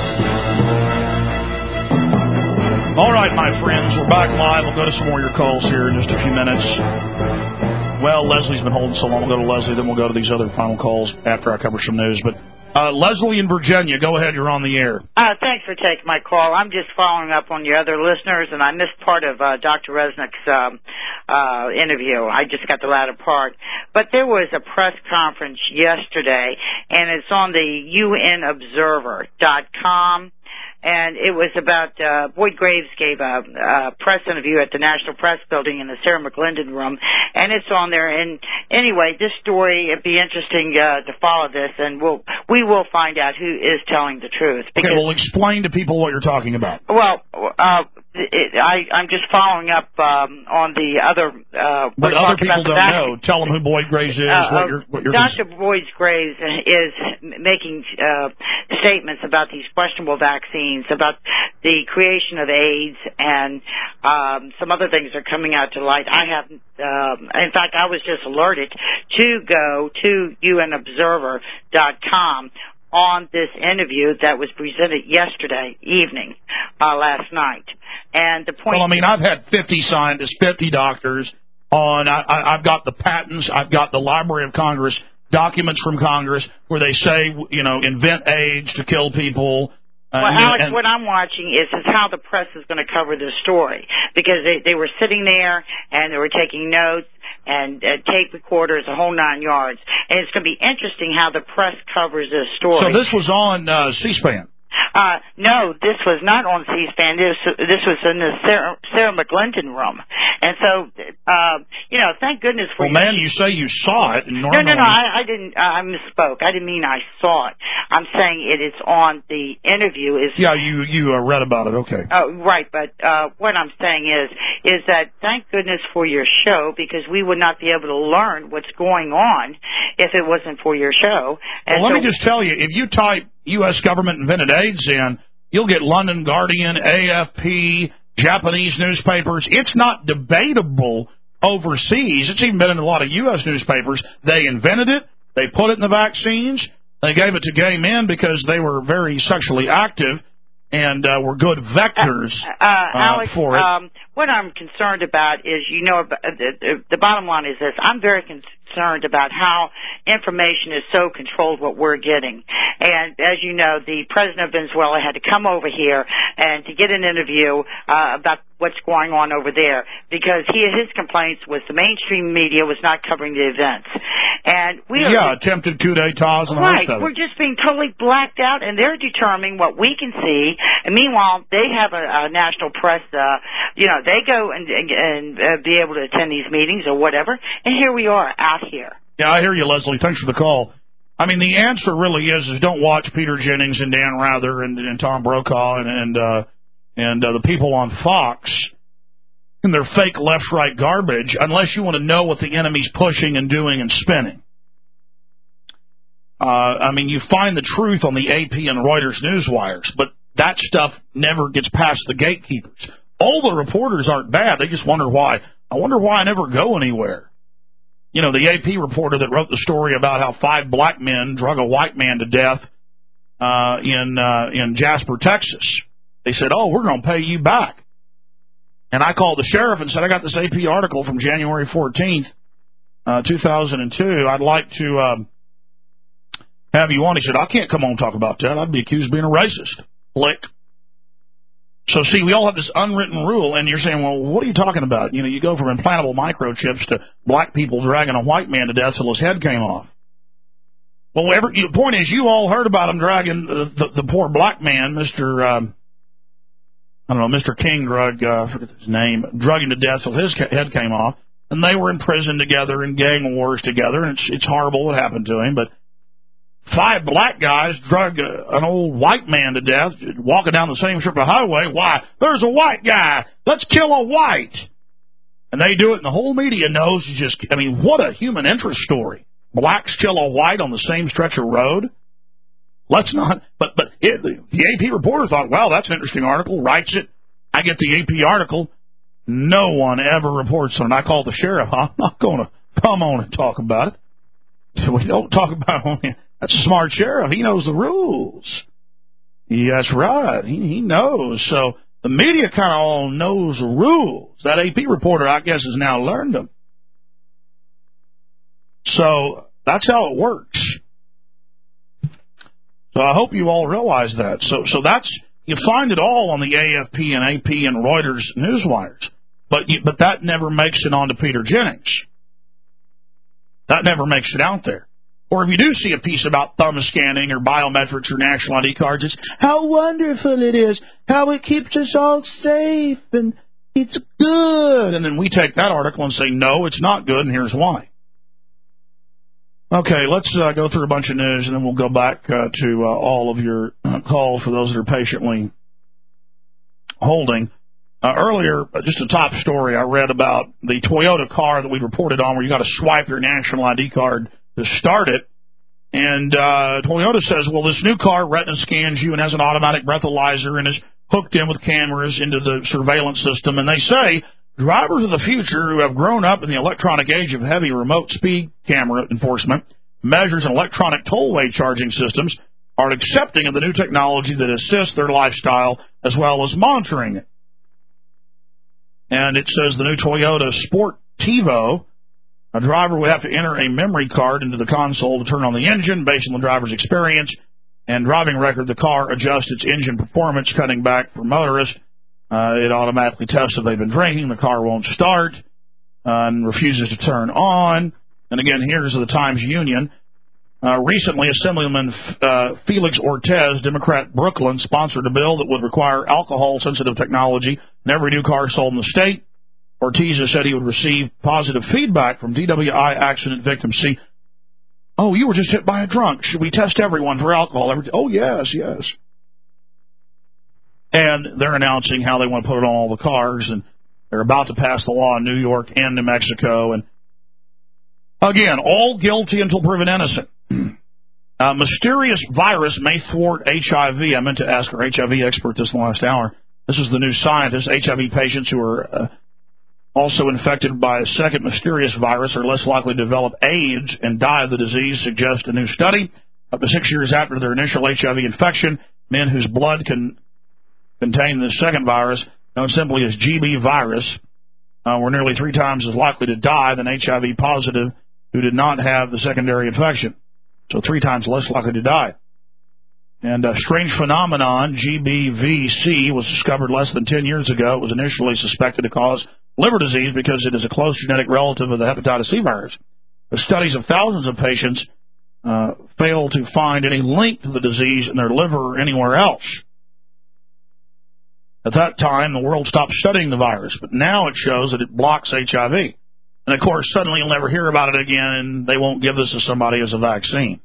S2: All right, my friends, we're back live. We'll go to some more of your calls here in just a few minutes. Well, Leslie's been holding so long. We'll go to Leslie, then we'll go to these other final calls after I cover some news. But uh, Leslie in Virginia, go ahead. You're on the air.
S11: Uh, thanks for taking my call. I'm just following up on your other listeners, and I missed part of uh, Doctor Resnick's um, uh, interview. I just got the latter part. But there was a press conference yesterday, and it's on the U N observer dot com. And it was about, uh, Boyd Graves gave a, a press interview at the National Press Building in the Sarah McLendon room, and it's on there. And anyway, this story, it'd be interesting, uh, to follow this, and we'll, we will find out who is telling the truth.
S2: Okay, well, explain to people what you're talking about.
S11: Well, uh, it, I, I'm just following up, um, on the other, uh,
S2: but other people don't know. Tell them who Boyd Graves is, uh, what you're, what you're
S11: Doctor Boyd Graves is making, uh, statements about these questionable vaccines, about the creation of AIDS, and um, some other things are coming out to light. I haven't, um, in fact, I was just alerted to go to U N observer dot com on this interview that was presented yesterday evening, uh, last night. And the point.
S2: Well, I mean, I've had fifty scientists, fifty doctors on. I, I, I've got the patents. I've got the Library of Congress documents from Congress where they say, you know, invent AIDS to kill people.
S11: Well,
S2: uh,
S11: Alex,
S2: and,
S11: what I'm watching is, is how the press is going to cover this story, because they, they were sitting there and they were taking notes and uh, tape recorders, a whole nine yards. And it's going to be interesting how the press covers this story.
S2: So this was on uh, C-SPAN?
S11: Uh, no, this was not on C-SPAN. This, this was in the Sarah, Sarah McLendon room. And so, uh, you know, thank goodness for
S2: well, man, you say you saw it. And normally...
S11: No, no, no, I, I didn't, uh, I misspoke. I didn't mean I saw it. I'm saying it is on the interview. Is
S2: Yeah, you, you uh, read about it, okay.
S11: Oh, right, but uh, what I'm saying is, is that thank goodness for your show, because we would not be able to learn what's going on if it wasn't for your show. And
S2: well, let
S11: so,
S2: me just tell you, if you type U S government invented AIDS in, you'll get London Guardian, A F P, Japanese newspapers. It's not debatable overseas. It's even been in a lot of U S newspapers. They invented it. They put it in the vaccines. They gave it to gay men because they were very sexually active and uh, were good vectors
S11: uh, uh, Alex,
S2: uh, for it.
S11: Um, what I'm concerned about is, you know, the, the, the bottom line is this. I'm very concerned about how information is so controlled, what we're getting. And as you know, the president of Venezuela had to come over here and to get an interview uh, about what's going on over there, because he his complaints was the mainstream media was not covering the events. And we are,
S2: yeah, attempted coup d'etats and the
S11: right,
S2: rest of it.
S11: we're just being totally blacked out, and they're determining what we can see. And meanwhile, they have a, a national press, uh, you know, they go and, and, and uh, be able to attend these meetings or whatever, and here we are out here.
S2: Yeah, I hear you, Leslie. Thanks for the call. I mean, the answer really is, is don't watch Peter Jennings and Dan Rather and, and Tom Brokaw and and, uh, and uh, the people on Fox and their fake left-right garbage unless you want to know what the enemy's pushing and doing and spinning. Uh, I mean, you find the truth on the A P and Reuters newswires, but that stuff never gets past the gatekeepers. All the reporters aren't bad. They just wonder why. I wonder why I never go anywhere. You know, the A P reporter that wrote the story about how five black men drug a white man to death uh, in uh, in Jasper, Texas. They said, oh, we're going to pay you back. And I called the sheriff and said, I got this A P article from January fourteenth, uh, two thousand two. I'd like to uh, have you on. He said, I can't come on and talk about that. I'd be accused of being a racist. Click. So, see, we all have this unwritten rule, and you're saying, well, what are you talking about? You know, you go from implantable microchips to black people dragging a white man to death till his head came off. Well, every, the point is, you all heard about him dragging the, the, the poor black man, Mister Um, I don't know, Mister King drug, uh, I forget his name, drugging to death till his head came off, and they were in prison together and gang wars together, and it's, it's horrible what happened to him, but five black guys drug uh, an old white man to death, walking down the same strip of highway. Why? There's a white guy. Let's kill a white. And they do it, and the whole media knows. You just, I mean, what a human interest story. Blacks kill a white on the same stretch of road. Let's not, but but it, the, the A P reporter thought, well, that's an interesting article, writes it. I get the A P article. No one ever reports on it. I call the sheriff. I'm not going to come on and talk about it. So we don't talk about it. That's a smart sheriff. He knows the rules. Yeah, that's right. He, he knows. So the media kind of all knows the rules. That A P reporter, I guess, has now learned them. So that's how it works. So I hope you all realize that. So so that's, you find it all on the A F P and A P and Reuters newswires. But you, but that never makes it onto Peter Jennings. That never makes it out there. Or if you do see a piece about thumb scanning or biometrics or national I D cards, it's how wonderful it is, how it keeps us all safe, and it's good. And then we take that article and say, no, it's not good, and here's why. Okay, let's uh, go through a bunch of news, and then we'll go back uh, to uh, all of your uh, calls for those that are patiently holding. Uh, earlier, just a top story, I read about the Toyota car that we reported on where you got to swipe your national I D card to start it. And uh, Toyota says, well, this new car retina scans you and has an automatic breathalyzer and is hooked in with cameras into the surveillance system. And they say drivers of the future who have grown up in the electronic age of heavy remote speed camera enforcement, measures, and electronic tollway charging systems are accepting of the new technology that assists their lifestyle as well as monitoring it. And it says the new Toyota Sport Tivo, a driver would have to enter a memory card into the console to turn on the engine. Based on the driver's experience and driving record, the car adjusts its engine performance, cutting back for motorists. Uh, it automatically tests if they've been drinking. The car won't start uh, and refuses to turn on. And again, here's the Times Union. Uh, recently, Assemblyman uh, Felix Ortez, Democrat Brooklyn, sponsored a bill that would require alcohol-sensitive technology in every new car sold in the state. Ortiz said he would receive positive feedback from D W I accident victims. See, oh, you were just hit by a drunk. Should we test everyone for alcohol? Every oh, yes, yes. And they're announcing how they want to put it on all the cars, and they're about to pass the law in New York and New Mexico. And again, all guilty until proven innocent. A mysterious virus may thwart H I V. I meant to ask our H I V expert this last hour. This is the New Scientist. H I V patients who are uh, also infected by a second mysterious virus are less likely to develop AIDS and die of the disease, suggests a new study. Up to six years after their initial H I V infection, men whose blood can contain the second virus, known simply as G B virus, uh, were nearly three times as likely to die than H I V positive who did not have the secondary infection. So three times less likely to die. And a strange phenomenon, G B V C, was discovered less than ten years ago. It was initially suspected to cause liver disease because it is a close genetic relative of the hepatitis C virus. The studies of thousands of patients uh, failed to find any link to the disease in their liver or anywhere else. At that time, the world stopped studying the virus, but now it shows that it blocks H I V. And, of course, suddenly you'll never hear about it again, and they won't give this to somebody as a vaccine.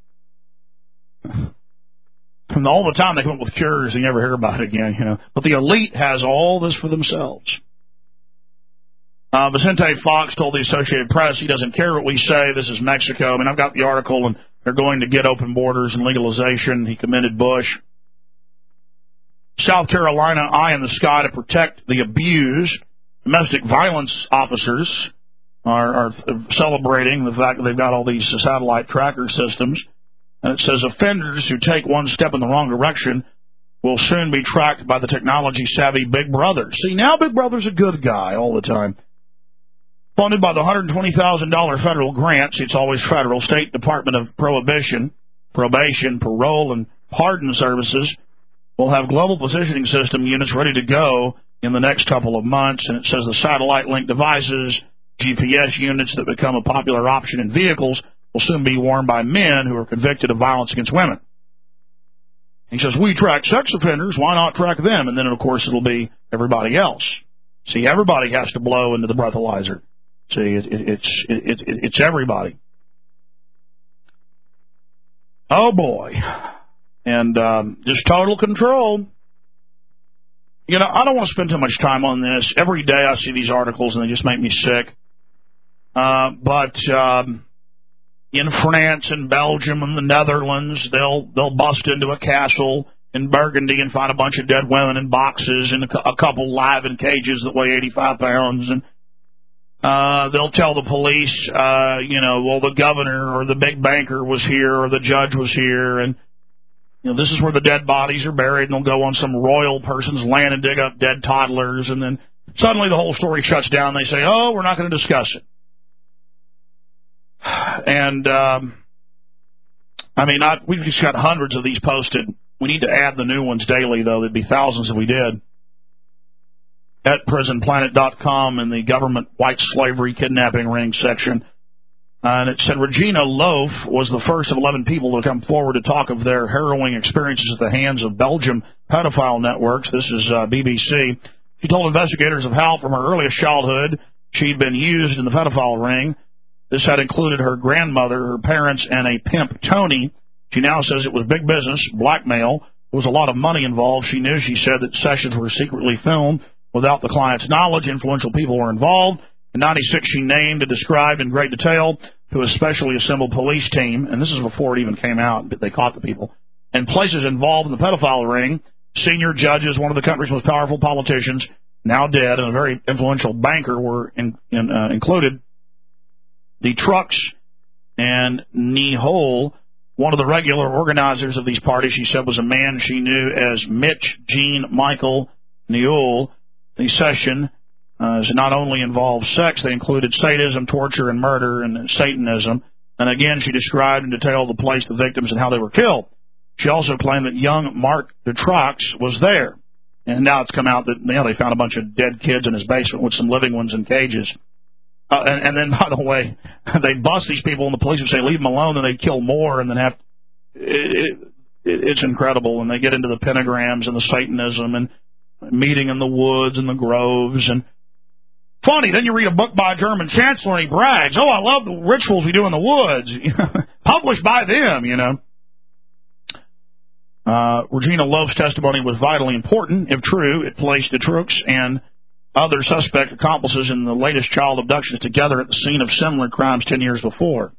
S2: And all the time they come up with cures, and you never hear about it again, you know. But the elite has all this for themselves. Uh, Vicente Fox told the Associated Press he doesn't care what we say. This is Mexico. I mean, I've got the article, and they're going to get open borders and legalization. He commended Bush. South Carolina, eye in the sky to protect the abused. Domestic violence officers are, are celebrating the fact that they've got all these satellite tracker systems. And it says offenders who take one step in the wrong direction will soon be tracked by the technology-savvy Big Brother. See, now Big Brother's a good guy all the time. Funded by the one hundred twenty thousand dollars federal grant, see, it's always federal, State Department of Prohibition, Probation, Parole, and Pardon Services will have global positioning system units ready to go in the next couple of months. And it says the satellite-linked devices, G P S units that become a popular option in vehicles will soon be worn by men who are convicted of violence against women. He says, we track sex offenders, why not track them? And then, of course, it'll be everybody else. See, everybody has to blow into the breathalyzer. See, it, it, it's it, it, it's everybody. Oh, boy. And um, just total control. You know, I don't want to spend too much time on this. Every day I see these articles, and they just make me sick. Uh, but um, in France and Belgium and the Netherlands, they'll they'll bust into a castle in Burgundy and find a bunch of dead women in boxes and a, a couple live in cages that weigh eighty-five pounds. And uh, they'll tell the police, uh, you know, well, the governor or the big banker was here or the judge was here, and you know, this is where the dead bodies are buried, and they'll go on some royal person's land and dig up dead toddlers, and then suddenly the whole story shuts down. They say, oh, we're not going to discuss it. And, um, I mean, I, we've just got hundreds of these posted. We need to add the new ones daily, though. There'd be thousands if we did. At prison planet dot com in the government white slavery kidnapping ring section. Uh, and it said Regina Loaf was the first of eleven people to come forward to talk of their harrowing experiences at the hands of Belgium pedophile networks. This is uh, B B C. She told investigators of how, from her earliest childhood, she'd been used in the pedophile ring. This had included her grandmother, her parents, and a pimp, Tony. She now says it was big business, blackmail. There was a lot of money involved. She knew, she said, that sessions were secretly filmed without the client's knowledge. Influential people were involved. In ninety-six, she named and described in great detail to a specially assembled police team, and this is before it even came out, but they caught the people, and places involved in the pedophile ring, senior judges, one of the country's most powerful politicians, now dead, and a very influential banker were in, in, uh, included. The Trucks and Nihol, one of the regular organizers of these parties, she said, was a man she knew as Mitch Jean Michael Nihol. The session uh, not only involved sex, they included sadism, torture, and murder, and Satanism. And again, she described in detail the place, the victims, and how they were killed. She also claimed that young Mark Dutroux was there. And now it's come out that, you know, they found a bunch of dead kids in his basement with some living ones in cages. Uh, and, and then, by the way, they bust these people, and the police would say, leave them alone, and they'd kill more, and then have... It, it, it's incredible. And they get into the pentagrams and the Satanism and meeting in the woods and the groves. And Funny, then you read a book by a German chancellor and he brags, oh, I love the rituals we do in the woods. Published by them, you know. Uh, Regina Loaf's testimony was vitally important. If true, it placed Detroux and other suspect accomplices in the latest child abductions together at the scene of similar crimes ten years before.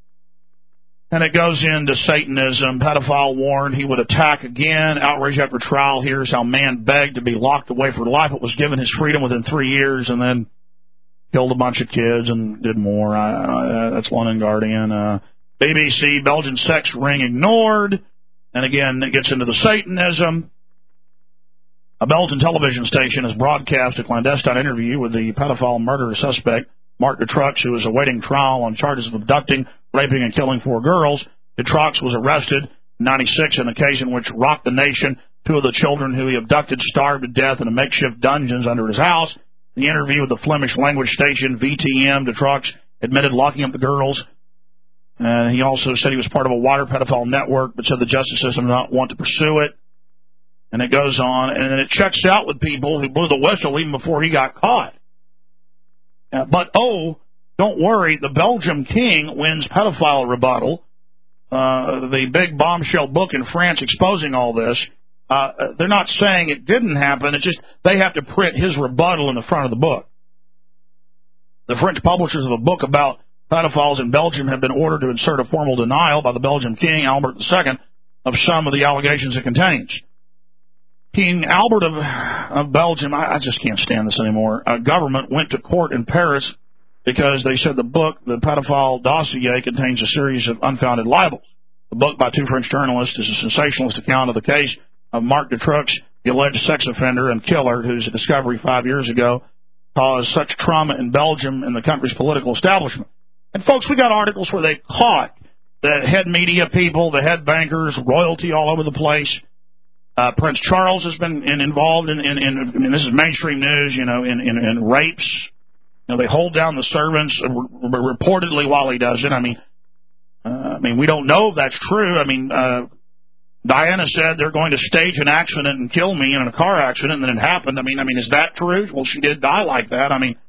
S2: And it goes into Satanism. Pedophile warned he would attack again. Outrage after trial. Here's how man begged to be locked away for life, but was given his freedom within three years and then killed a bunch of kids and did more. I, I, that's London Guardian. Uh, B B C, Belgian sex ring ignored. And again, it gets into the Satanism. A Belgian television station has broadcast a clandestine interview with the pedophile murderer suspect, Mark Detroux, who is awaiting trial on charges of abducting, raping, and killing four girls. Detroux was arrested in ninety-six, an occasion which rocked the nation. Two of the children who he abducted starved to death in a makeshift dungeons under his house. In the interview with the Flemish language station V T M, Detroux admitted locking up the girls. And he also said he was part of a wider pedophile network, but said the justice system did not want to pursue it. And it goes on, and it checks out with people who blew the whistle even before he got caught. Uh, but, oh, don't worry, the Belgium king wins pedophile rebuttal. Uh, the big bombshell book in France exposing all this. Uh, they're not saying it didn't happen. It's just they have to print his rebuttal in the front of the book. The French publishers of a book about pedophiles in Belgium have been ordered to insert a formal denial by the Belgian king, Albert the Second, of some of the allegations it contains. King Albert of, of Belgium, I, I just can't stand this anymore, a government went to court in Paris because they said the book, the pedophile dossier, contains a series of unfounded libels. The book by two French journalists is a sensationalist account of the case of Mark Detroux, the alleged sex offender and killer whose discovery five years ago caused such trauma in Belgium and the country's political establishment. And, folks, we got articles where they caught the head media people, the head bankers, royalty all over the place. Uh, Prince Charles has been in, involved in, in, in, I mean, this is mainstream news, you know, in, in, in rapes. You know, they hold down the servants uh, reportedly while he does it. I mean, uh, I mean, we don't know if that's true. I mean, uh, Diana said they're going to stage an accident and kill me in a car accident, and then it happened. I mean, I mean, is that true? Well, she did die like that. I mean,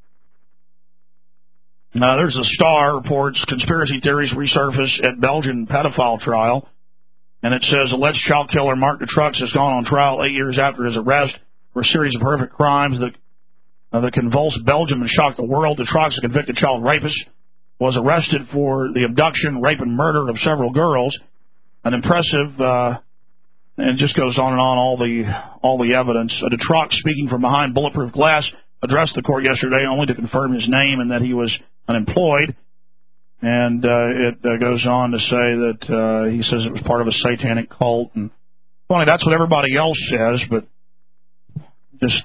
S2: uh, there's a Star reports conspiracy theories resurface at Belgian pedophile trial. And it says alleged child killer Mark Detroux has gone on trial eight years after his arrest for a series of horrific crimes that, uh, that convulsed Belgium and shocked the world. Detroux, a convicted child rapist, was arrested for the abduction, rape, and murder of several girls. An impressive, uh, and it just goes on and on, all the all the evidence. Uh, Detroux, speaking from behind bulletproof glass, addressed the court yesterday only to confirm his name and that he was unemployed. And uh, it uh, goes on to say that uh, he says it was part of a satanic cult. And funny, that's what everybody else says, but just,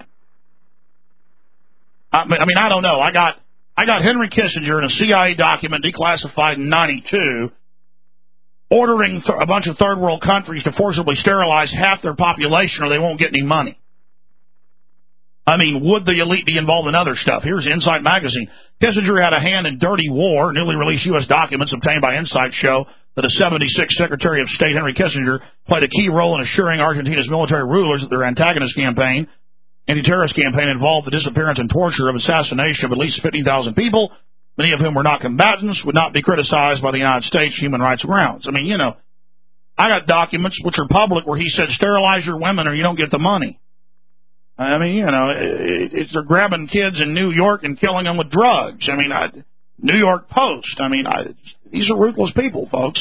S2: I mean, I mean, I don't know. I got I got Henry Kissinger in a C I A document declassified in ninety-two, ordering th- a bunch of third world countries to forcibly sterilize half their population or they won't get any money. I mean, would the elite be involved in other stuff? Here's Insight Magazine. Kissinger had a hand in dirty war. Newly released U S documents obtained by Insight show that a seventy-six Secretary of State, Henry Kissinger, played a key role in assuring Argentina's military rulers that their antagonist campaign, anti-terrorist campaign, involved the disappearance and torture of assassination of at least fifty thousand people, many of whom were not combatants, would not be criticized by the United States human rights grounds. I mean, you know, I got documents which are public where he said, sterilize your women or you don't get the money. I mean, you know, it, it, they're grabbing kids in New York and killing them with drugs. I mean, I, New York Post. I mean, I, these are ruthless people, folks.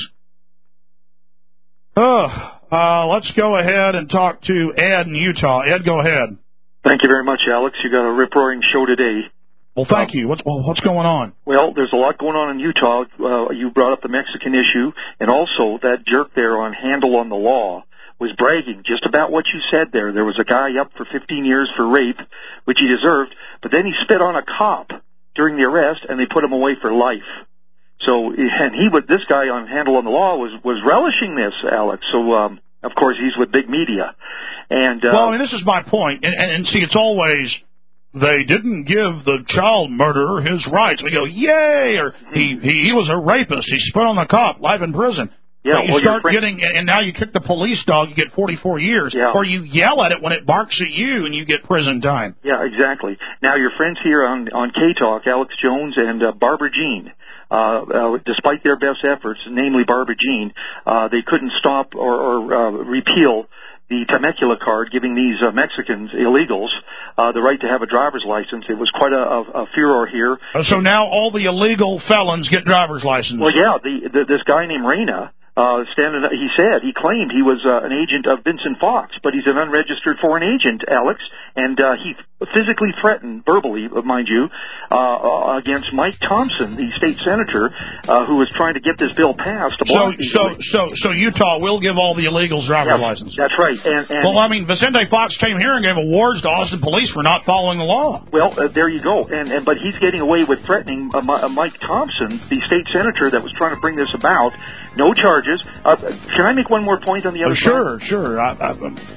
S2: Uh, uh, let's go ahead and talk to Ed in Utah. Ed, go ahead.
S12: Thank you very much, Alex. You got a rip-roaring show today.
S2: Well, thank um, you. What's, well, what's going on?
S12: Well, there's a lot going on in Utah. Uh, you brought up the Mexican issue, and also that jerk there on Handle on the Law was bragging just about what you said there. There was a guy up for fifteen years for rape, which he deserved, but then he spit on a cop during the arrest, and they put him away for life. So, and he would, this guy on Handle on the Law was, was relishing this, Alex. So, um, of course, he's with big media. And, uh,
S2: well, I mean, this is my point. And, and, and see, it's always, they didn't give the child murderer his rights. We go, yay, or he, he, he was a rapist. He spit on the cop, life in prison.
S12: Yeah,
S2: but you
S12: well,
S2: start
S12: friend-
S2: getting, and now you kick the police dog, you get forty-four years.
S12: Yeah.
S2: Or you yell at it when it barks at you, and you get prison time.
S12: Yeah, exactly. Now, your friends here on on K-Talk, Alex Jones and uh, Barbara Jean, uh, uh, despite their best efforts, namely Barbara Jean, uh, they couldn't stop or, or uh, repeal the Temecula card, giving these uh, Mexicans, illegals, uh, the right to have a driver's license. It was quite a, a, a furor here.
S2: Uh, so now all the illegal felons get driver's licenses.
S12: Well, yeah, the, the this guy named Reyna, uh, standing, he said, he claimed he was uh, an agent of Vincent Fox, but he's an unregistered foreign agent, Alex, and uh, he physically threatened, verbally, mind you, uh, against Mike Thompson, the state senator, uh, who was trying to get this bill passed. To
S2: So,
S12: block these
S2: so, so, so Utah will give all the illegals driver's
S12: Yeah,
S2: licenses.
S12: That's right. And, and
S2: Well, I mean, Vicente Fox came here and gave awards to Austin police for not following the law.
S12: Well, uh, there you go. And, and but he's getting away with threatening uh, Mi- uh, Mike Thompson, the state senator that was trying to bring this about. No charges. Uh, can I make one more point on the other
S2: Uh, sure,
S12: side?
S2: sure. I, I,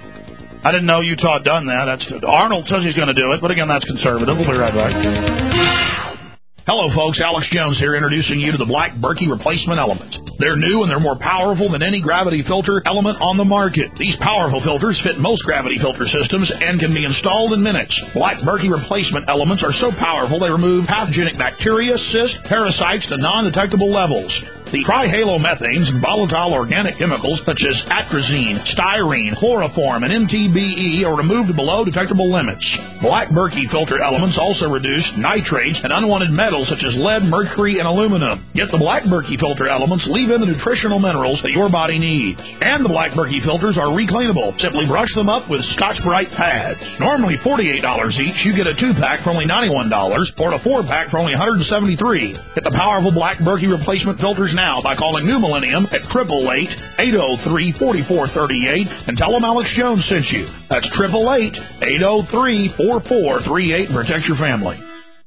S2: I didn't know Utah had done that. That's Arnold says he's going to do it, but again, that's conservative. We'll be right back. Hello, folks. Alex Jones here, introducing you to the Black Berkey Replacement Element. They're new and they're more powerful than any gravity filter element on the market. These powerful filters fit most gravity filter systems and can be installed in minutes. Black Berkey Replacement Elements are so powerful they remove pathogenic bacteria, cysts, parasites to non-detectable levels. The trihalomethanes and volatile organic chemicals such as atrazine, styrene, chloroform, and M T B E are removed below detectable limits. Black Berkey filter elements also reduce nitrates and unwanted metals such as lead, mercury, and aluminum. Yet the Black Berkey filter elements leave in the nutritional minerals that your body needs. And the Black Berkey filters are recleanable. Simply brush them up with Scotch-Brite pads. Normally forty-eight dollars each, you get a two-pack for only ninety-one dollars or a four-pack for only one hundred seventy-three dollars. Get the powerful Black Berkey replacement filters now by calling New Millennium at eight eight eight, eight oh three, four four three eight and tell them Alex Jones sent you. That's eight eight eight, eight oh three, four four three eight and protect your family.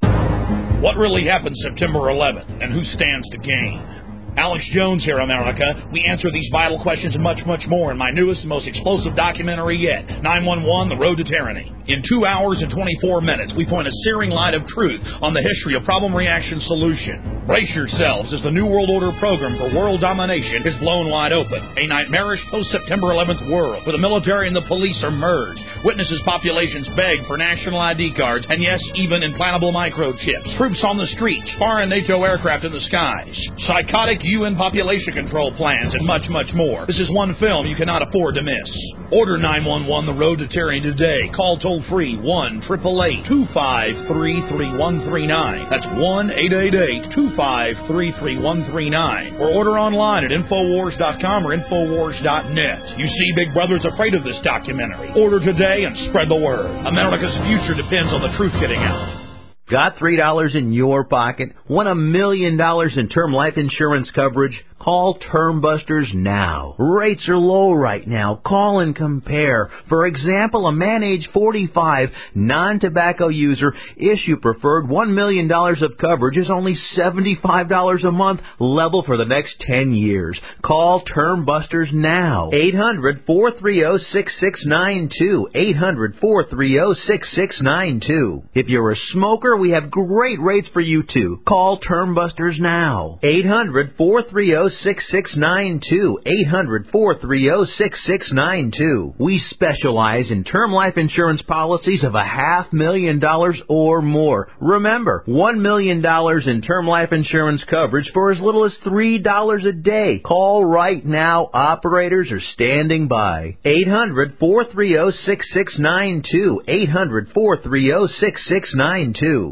S2: What really happened September eleventh and who stands to gain? Alex Jones here, America. We answer these vital questions and much, much more in my newest and most explosive documentary yet, nine one one, The Road to Tyranny. In two hours and twenty-four minutes, we point a searing light of truth on the history of problem-reaction solution. Brace yourselves as the New World Order program for world domination is blown wide open. A nightmarish post-September eleventh world where the military and the police are merged. Witnesses populations beg for national I D cards and, yes, even implantable microchips. Troops on the streets, foreign NATO aircraft in the skies. Psychotic U N population control plans, and much, much more. This is one film you cannot afford to miss. Order nine one one The Road to Tyranny today. Call toll-free one, eight eight eight, two five three, three one three nine. That's one, eight eight eight, two five three, three one three nine. Or order online at Infowars dot com or Infowars dot net. You see, Big Brother's afraid of this documentary. Order today and spread the word. America's future depends on the truth getting out.
S13: Got three dollars in your pocket? Want a million dollars in term life insurance coverage? Call Term Busters now. Rates are low right now. Call and compare. For example, a man age forty-five, non-tobacco user, issue preferred one million dollars of coverage is only seventy-five dollars a month, level for the next ten years. Call Term Busters now. eight hundred, four three zero, six six nine two. eight hundred, four three zero, six six nine two. If you're a smoker, we have great rates for you too. Call Term Busters now. eight hundred, four three zero, six six nine two. eight hundred, four three zero, six six nine two. We specialize in term life insurance policies of a half million dollars or more. Remember, one million dollars in term life insurance coverage for as little as three dollars a day. Call right now. Operators are standing by. eight hundred, four three zero, six six nine two. eight hundred, four three zero, six six nine two.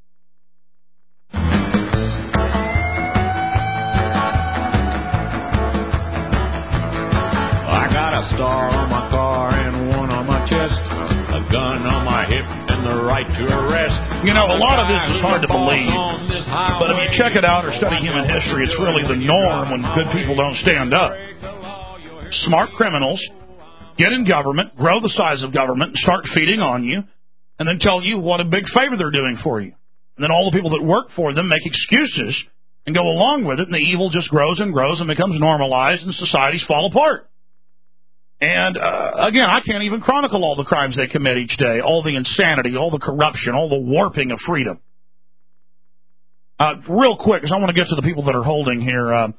S8: I got a star on my car and one on my chest, a gun on my hip and the right to arrest.
S2: You know, a lot of this is hard to believe, but if you check it out or study human history, it's really the norm when good people don't stand up. Smart criminals get in government, grow the size of government, and start feeding on you, and then tell you what a big favor they're doing for you. And then all the people that work for them make excuses and go along with it, and the evil just grows and grows and becomes normalized, and societies fall apart. And, uh, again, I can't even chronicle all the crimes they commit each day, all the insanity, all the corruption, all the warping of freedom. Uh, real quick, because I want to get to the people that are holding here. Uh,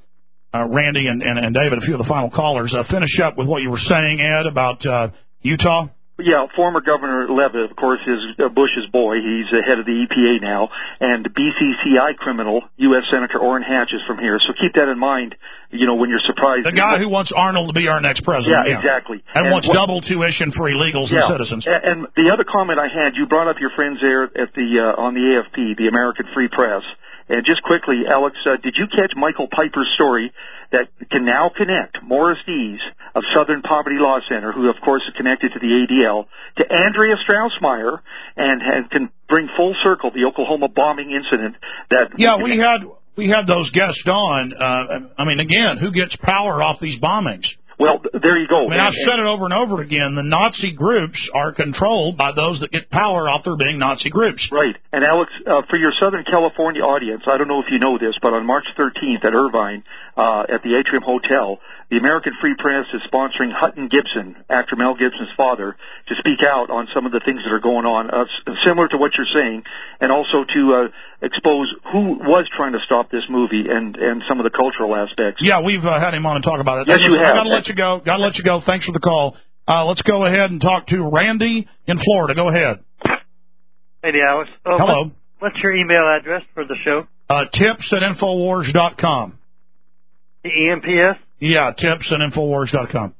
S2: uh, Randy and, and, and David, a few of the final callers. Uh, finish up with what you were saying, Ed, about uh, Utah.
S12: Yeah, former Governor Levitt, of course, is uh, Bush's boy. He's the head of the E P A now. And B C C I criminal, U S Senator Orrin Hatch, is from here. So keep that in mind, you know, when you're surprised.
S2: The guy who wants Arnold to be our next president.
S12: Yeah,
S2: yeah.
S12: exactly.
S2: And, and wants
S12: what,
S2: double tuition for illegals
S12: yeah,
S2: and citizens.
S12: And, and the other comment I had, you brought up your friends there at the uh, on the A F P, the American Free Press. And just quickly, Alex, uh, did you catch Michael Piper's story that can now connect Morris Dees of Southern Poverty Law Center, who of course is connected to the A D L, to Andrea Strausmeyer, and, and can bring full circle the Oklahoma bombing incident that...
S2: Yeah, we had we had those guests on. Uh, I mean, again, who gets power off these bombings?
S12: Well, there you go.
S2: I mean, I've said it over and over again. The Nazi groups are controlled by those that get power off their being Nazi groups.
S12: Right. And, Alex, uh, for your Southern California audience, I don't know if you know this, but on March thirteenth at Irvine, uh, at the Atrium Hotel, the American Free Press is sponsoring Hutton Gibson, actor Mel Gibson's father, to speak out on some of the things that are going on, uh, similar to what you're saying, and also to uh, expose who was trying to stop this movie and, and some of the cultural aspects.
S2: Yeah, we've uh, had him on and talk about it.
S12: Yes,
S2: Listen,
S12: you have.
S2: I gotta let you go. Gotta let you go. Thanks for the call. Uh, let's go ahead and talk to Randy in Florida. Go ahead.
S14: Hey, Alex. Oh,
S2: Hello.
S14: What, what's your email address for the show?
S2: Uh, tips at Infowars dot com.
S14: The E M P S?
S2: Yeah, tips at Infowars dot com.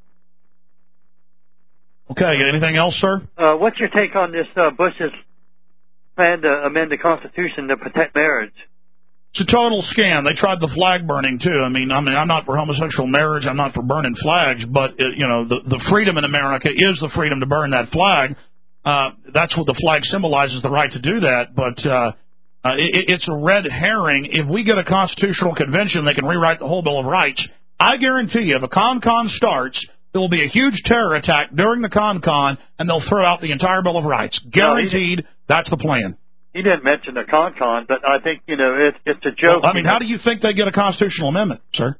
S2: Okay, anything else, sir?
S14: Uh, what's your take on this uh, Bush's plan to amend the Constitution to protect marriage?
S2: It's a total scam. They tried the flag burning too. I mean, I mean, I'm not for homosexual marriage. I'm not for burning flags. But it, you know, the the freedom in America is the freedom to burn that flag. Uh, that's what the flag symbolizes, the right to do that. But uh, uh, it, it's a red herring. If we get a constitutional convention, they can rewrite the whole Bill of Rights. I guarantee you, if a con-con starts, there will be a huge terror attack during the con-con, and they'll throw out the entire Bill of Rights. Guaranteed. That's the plan.
S14: He didn't mention the con-con, but I think, you know, it's, it's a joke.
S2: Well, I mean, how do you think they get a constitutional amendment, sir?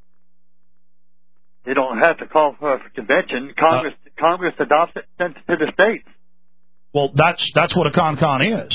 S14: They don't have to call for a convention. Congress uh, Congress adopts it and sends it to the states.
S2: Well, that's that's what a con-con is.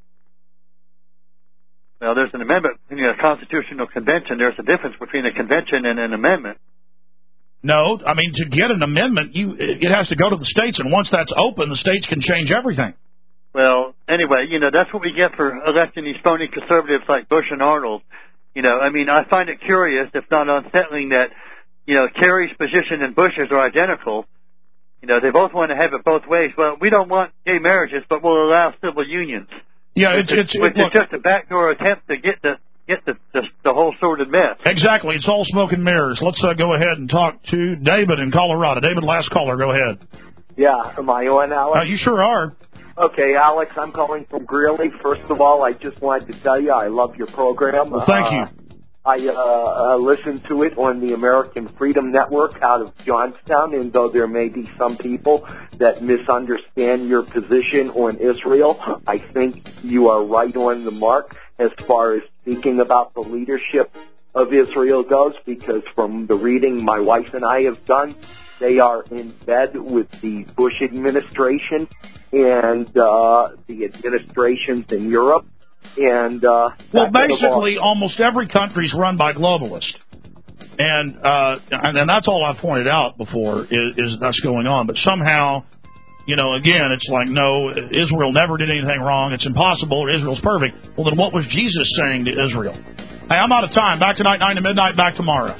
S14: Well, there's an amendment in a constitutional convention. There's a difference between a convention and an amendment.
S2: No, I mean, to get an amendment, you it has to go to the states, and once that's open, the states can change everything.
S14: Well, anyway, you know, that's what we get for electing these phony conservatives like Bush and Arnold. You know, I mean, I find it curious, if not unsettling, that, you know, Kerry's position and Bush's are identical. You know, they both want to have it both ways. Well, we don't want gay marriages, but we'll allow civil unions.
S2: Yeah, it's it's,
S14: which
S2: it's
S14: is just a backdoor attempt to get the get the the, the whole sordid mess.
S2: Exactly, it's all smoke and mirrors. Let's uh, go ahead and talk to David in Colorado. David, last caller, go ahead.
S15: Yeah, am I on, Alex?
S2: Uh, you sure are.
S15: Okay, Alex, I'm calling from Greeley. First of all, I just wanted to tell you I love your program.
S2: Well, thank
S15: uh,
S2: you.
S15: I uh, uh, listen to it on the American Freedom Network out of Johnstown, and though there may be some people that misunderstand your position on Israel, I think you are right on the mark as far as speaking about the leadership of Israel goes, because from the reading my wife and I have done, they are in bed with the Bush administration and uh, the administrations in Europe. And uh,
S2: well, basically, almost every country is run by globalists, and uh, and, and that's all I've pointed out before is, is that's going on. But somehow, you know, again, it's like, no, Israel never did anything wrong. It's impossible. Israel's perfect. Well, then what was Jesus saying to Israel? Hey, I'm out of time. Back tonight, nine to midnight. Back tomorrow.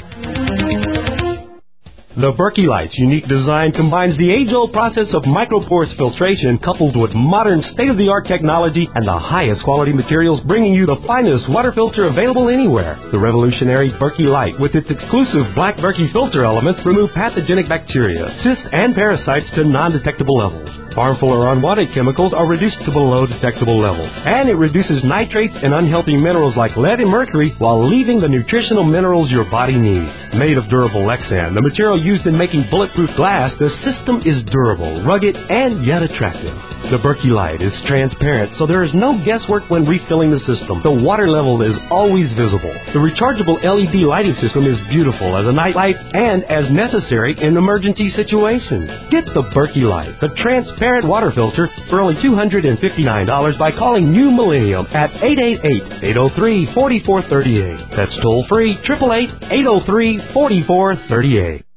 S16: The Berkey Light's unique design combines the age-old process of microporous filtration coupled with modern state-of-the-art technology and the highest quality materials, bringing you the finest water filter available anywhere. The revolutionary Berkey Light, with its exclusive black Berkey filter elements, remove pathogenic bacteria, cysts, and parasites to non-detectable levels. Harmful or unwanted chemicals are reduced to below detectable levels. And it reduces nitrates and unhealthy minerals like lead and mercury while leaving the nutritional minerals your body needs. Made of durable Lexan, the material used in making bulletproof glass, the system is durable, rugged, and yet attractive. The Berkey Light is transparent, so there is no guesswork when refilling the system. The water level is always visible. The rechargeable L E D lighting system is beautiful as a night light and as necessary in emergency situations. Get the Berkey Light, the transparent water filter, for only two hundred fifty-nine dollars by calling New Millennium at eight eight eight, eight oh three, four four three eight. That's toll free, eight eight eight, eight oh three, four four three eight.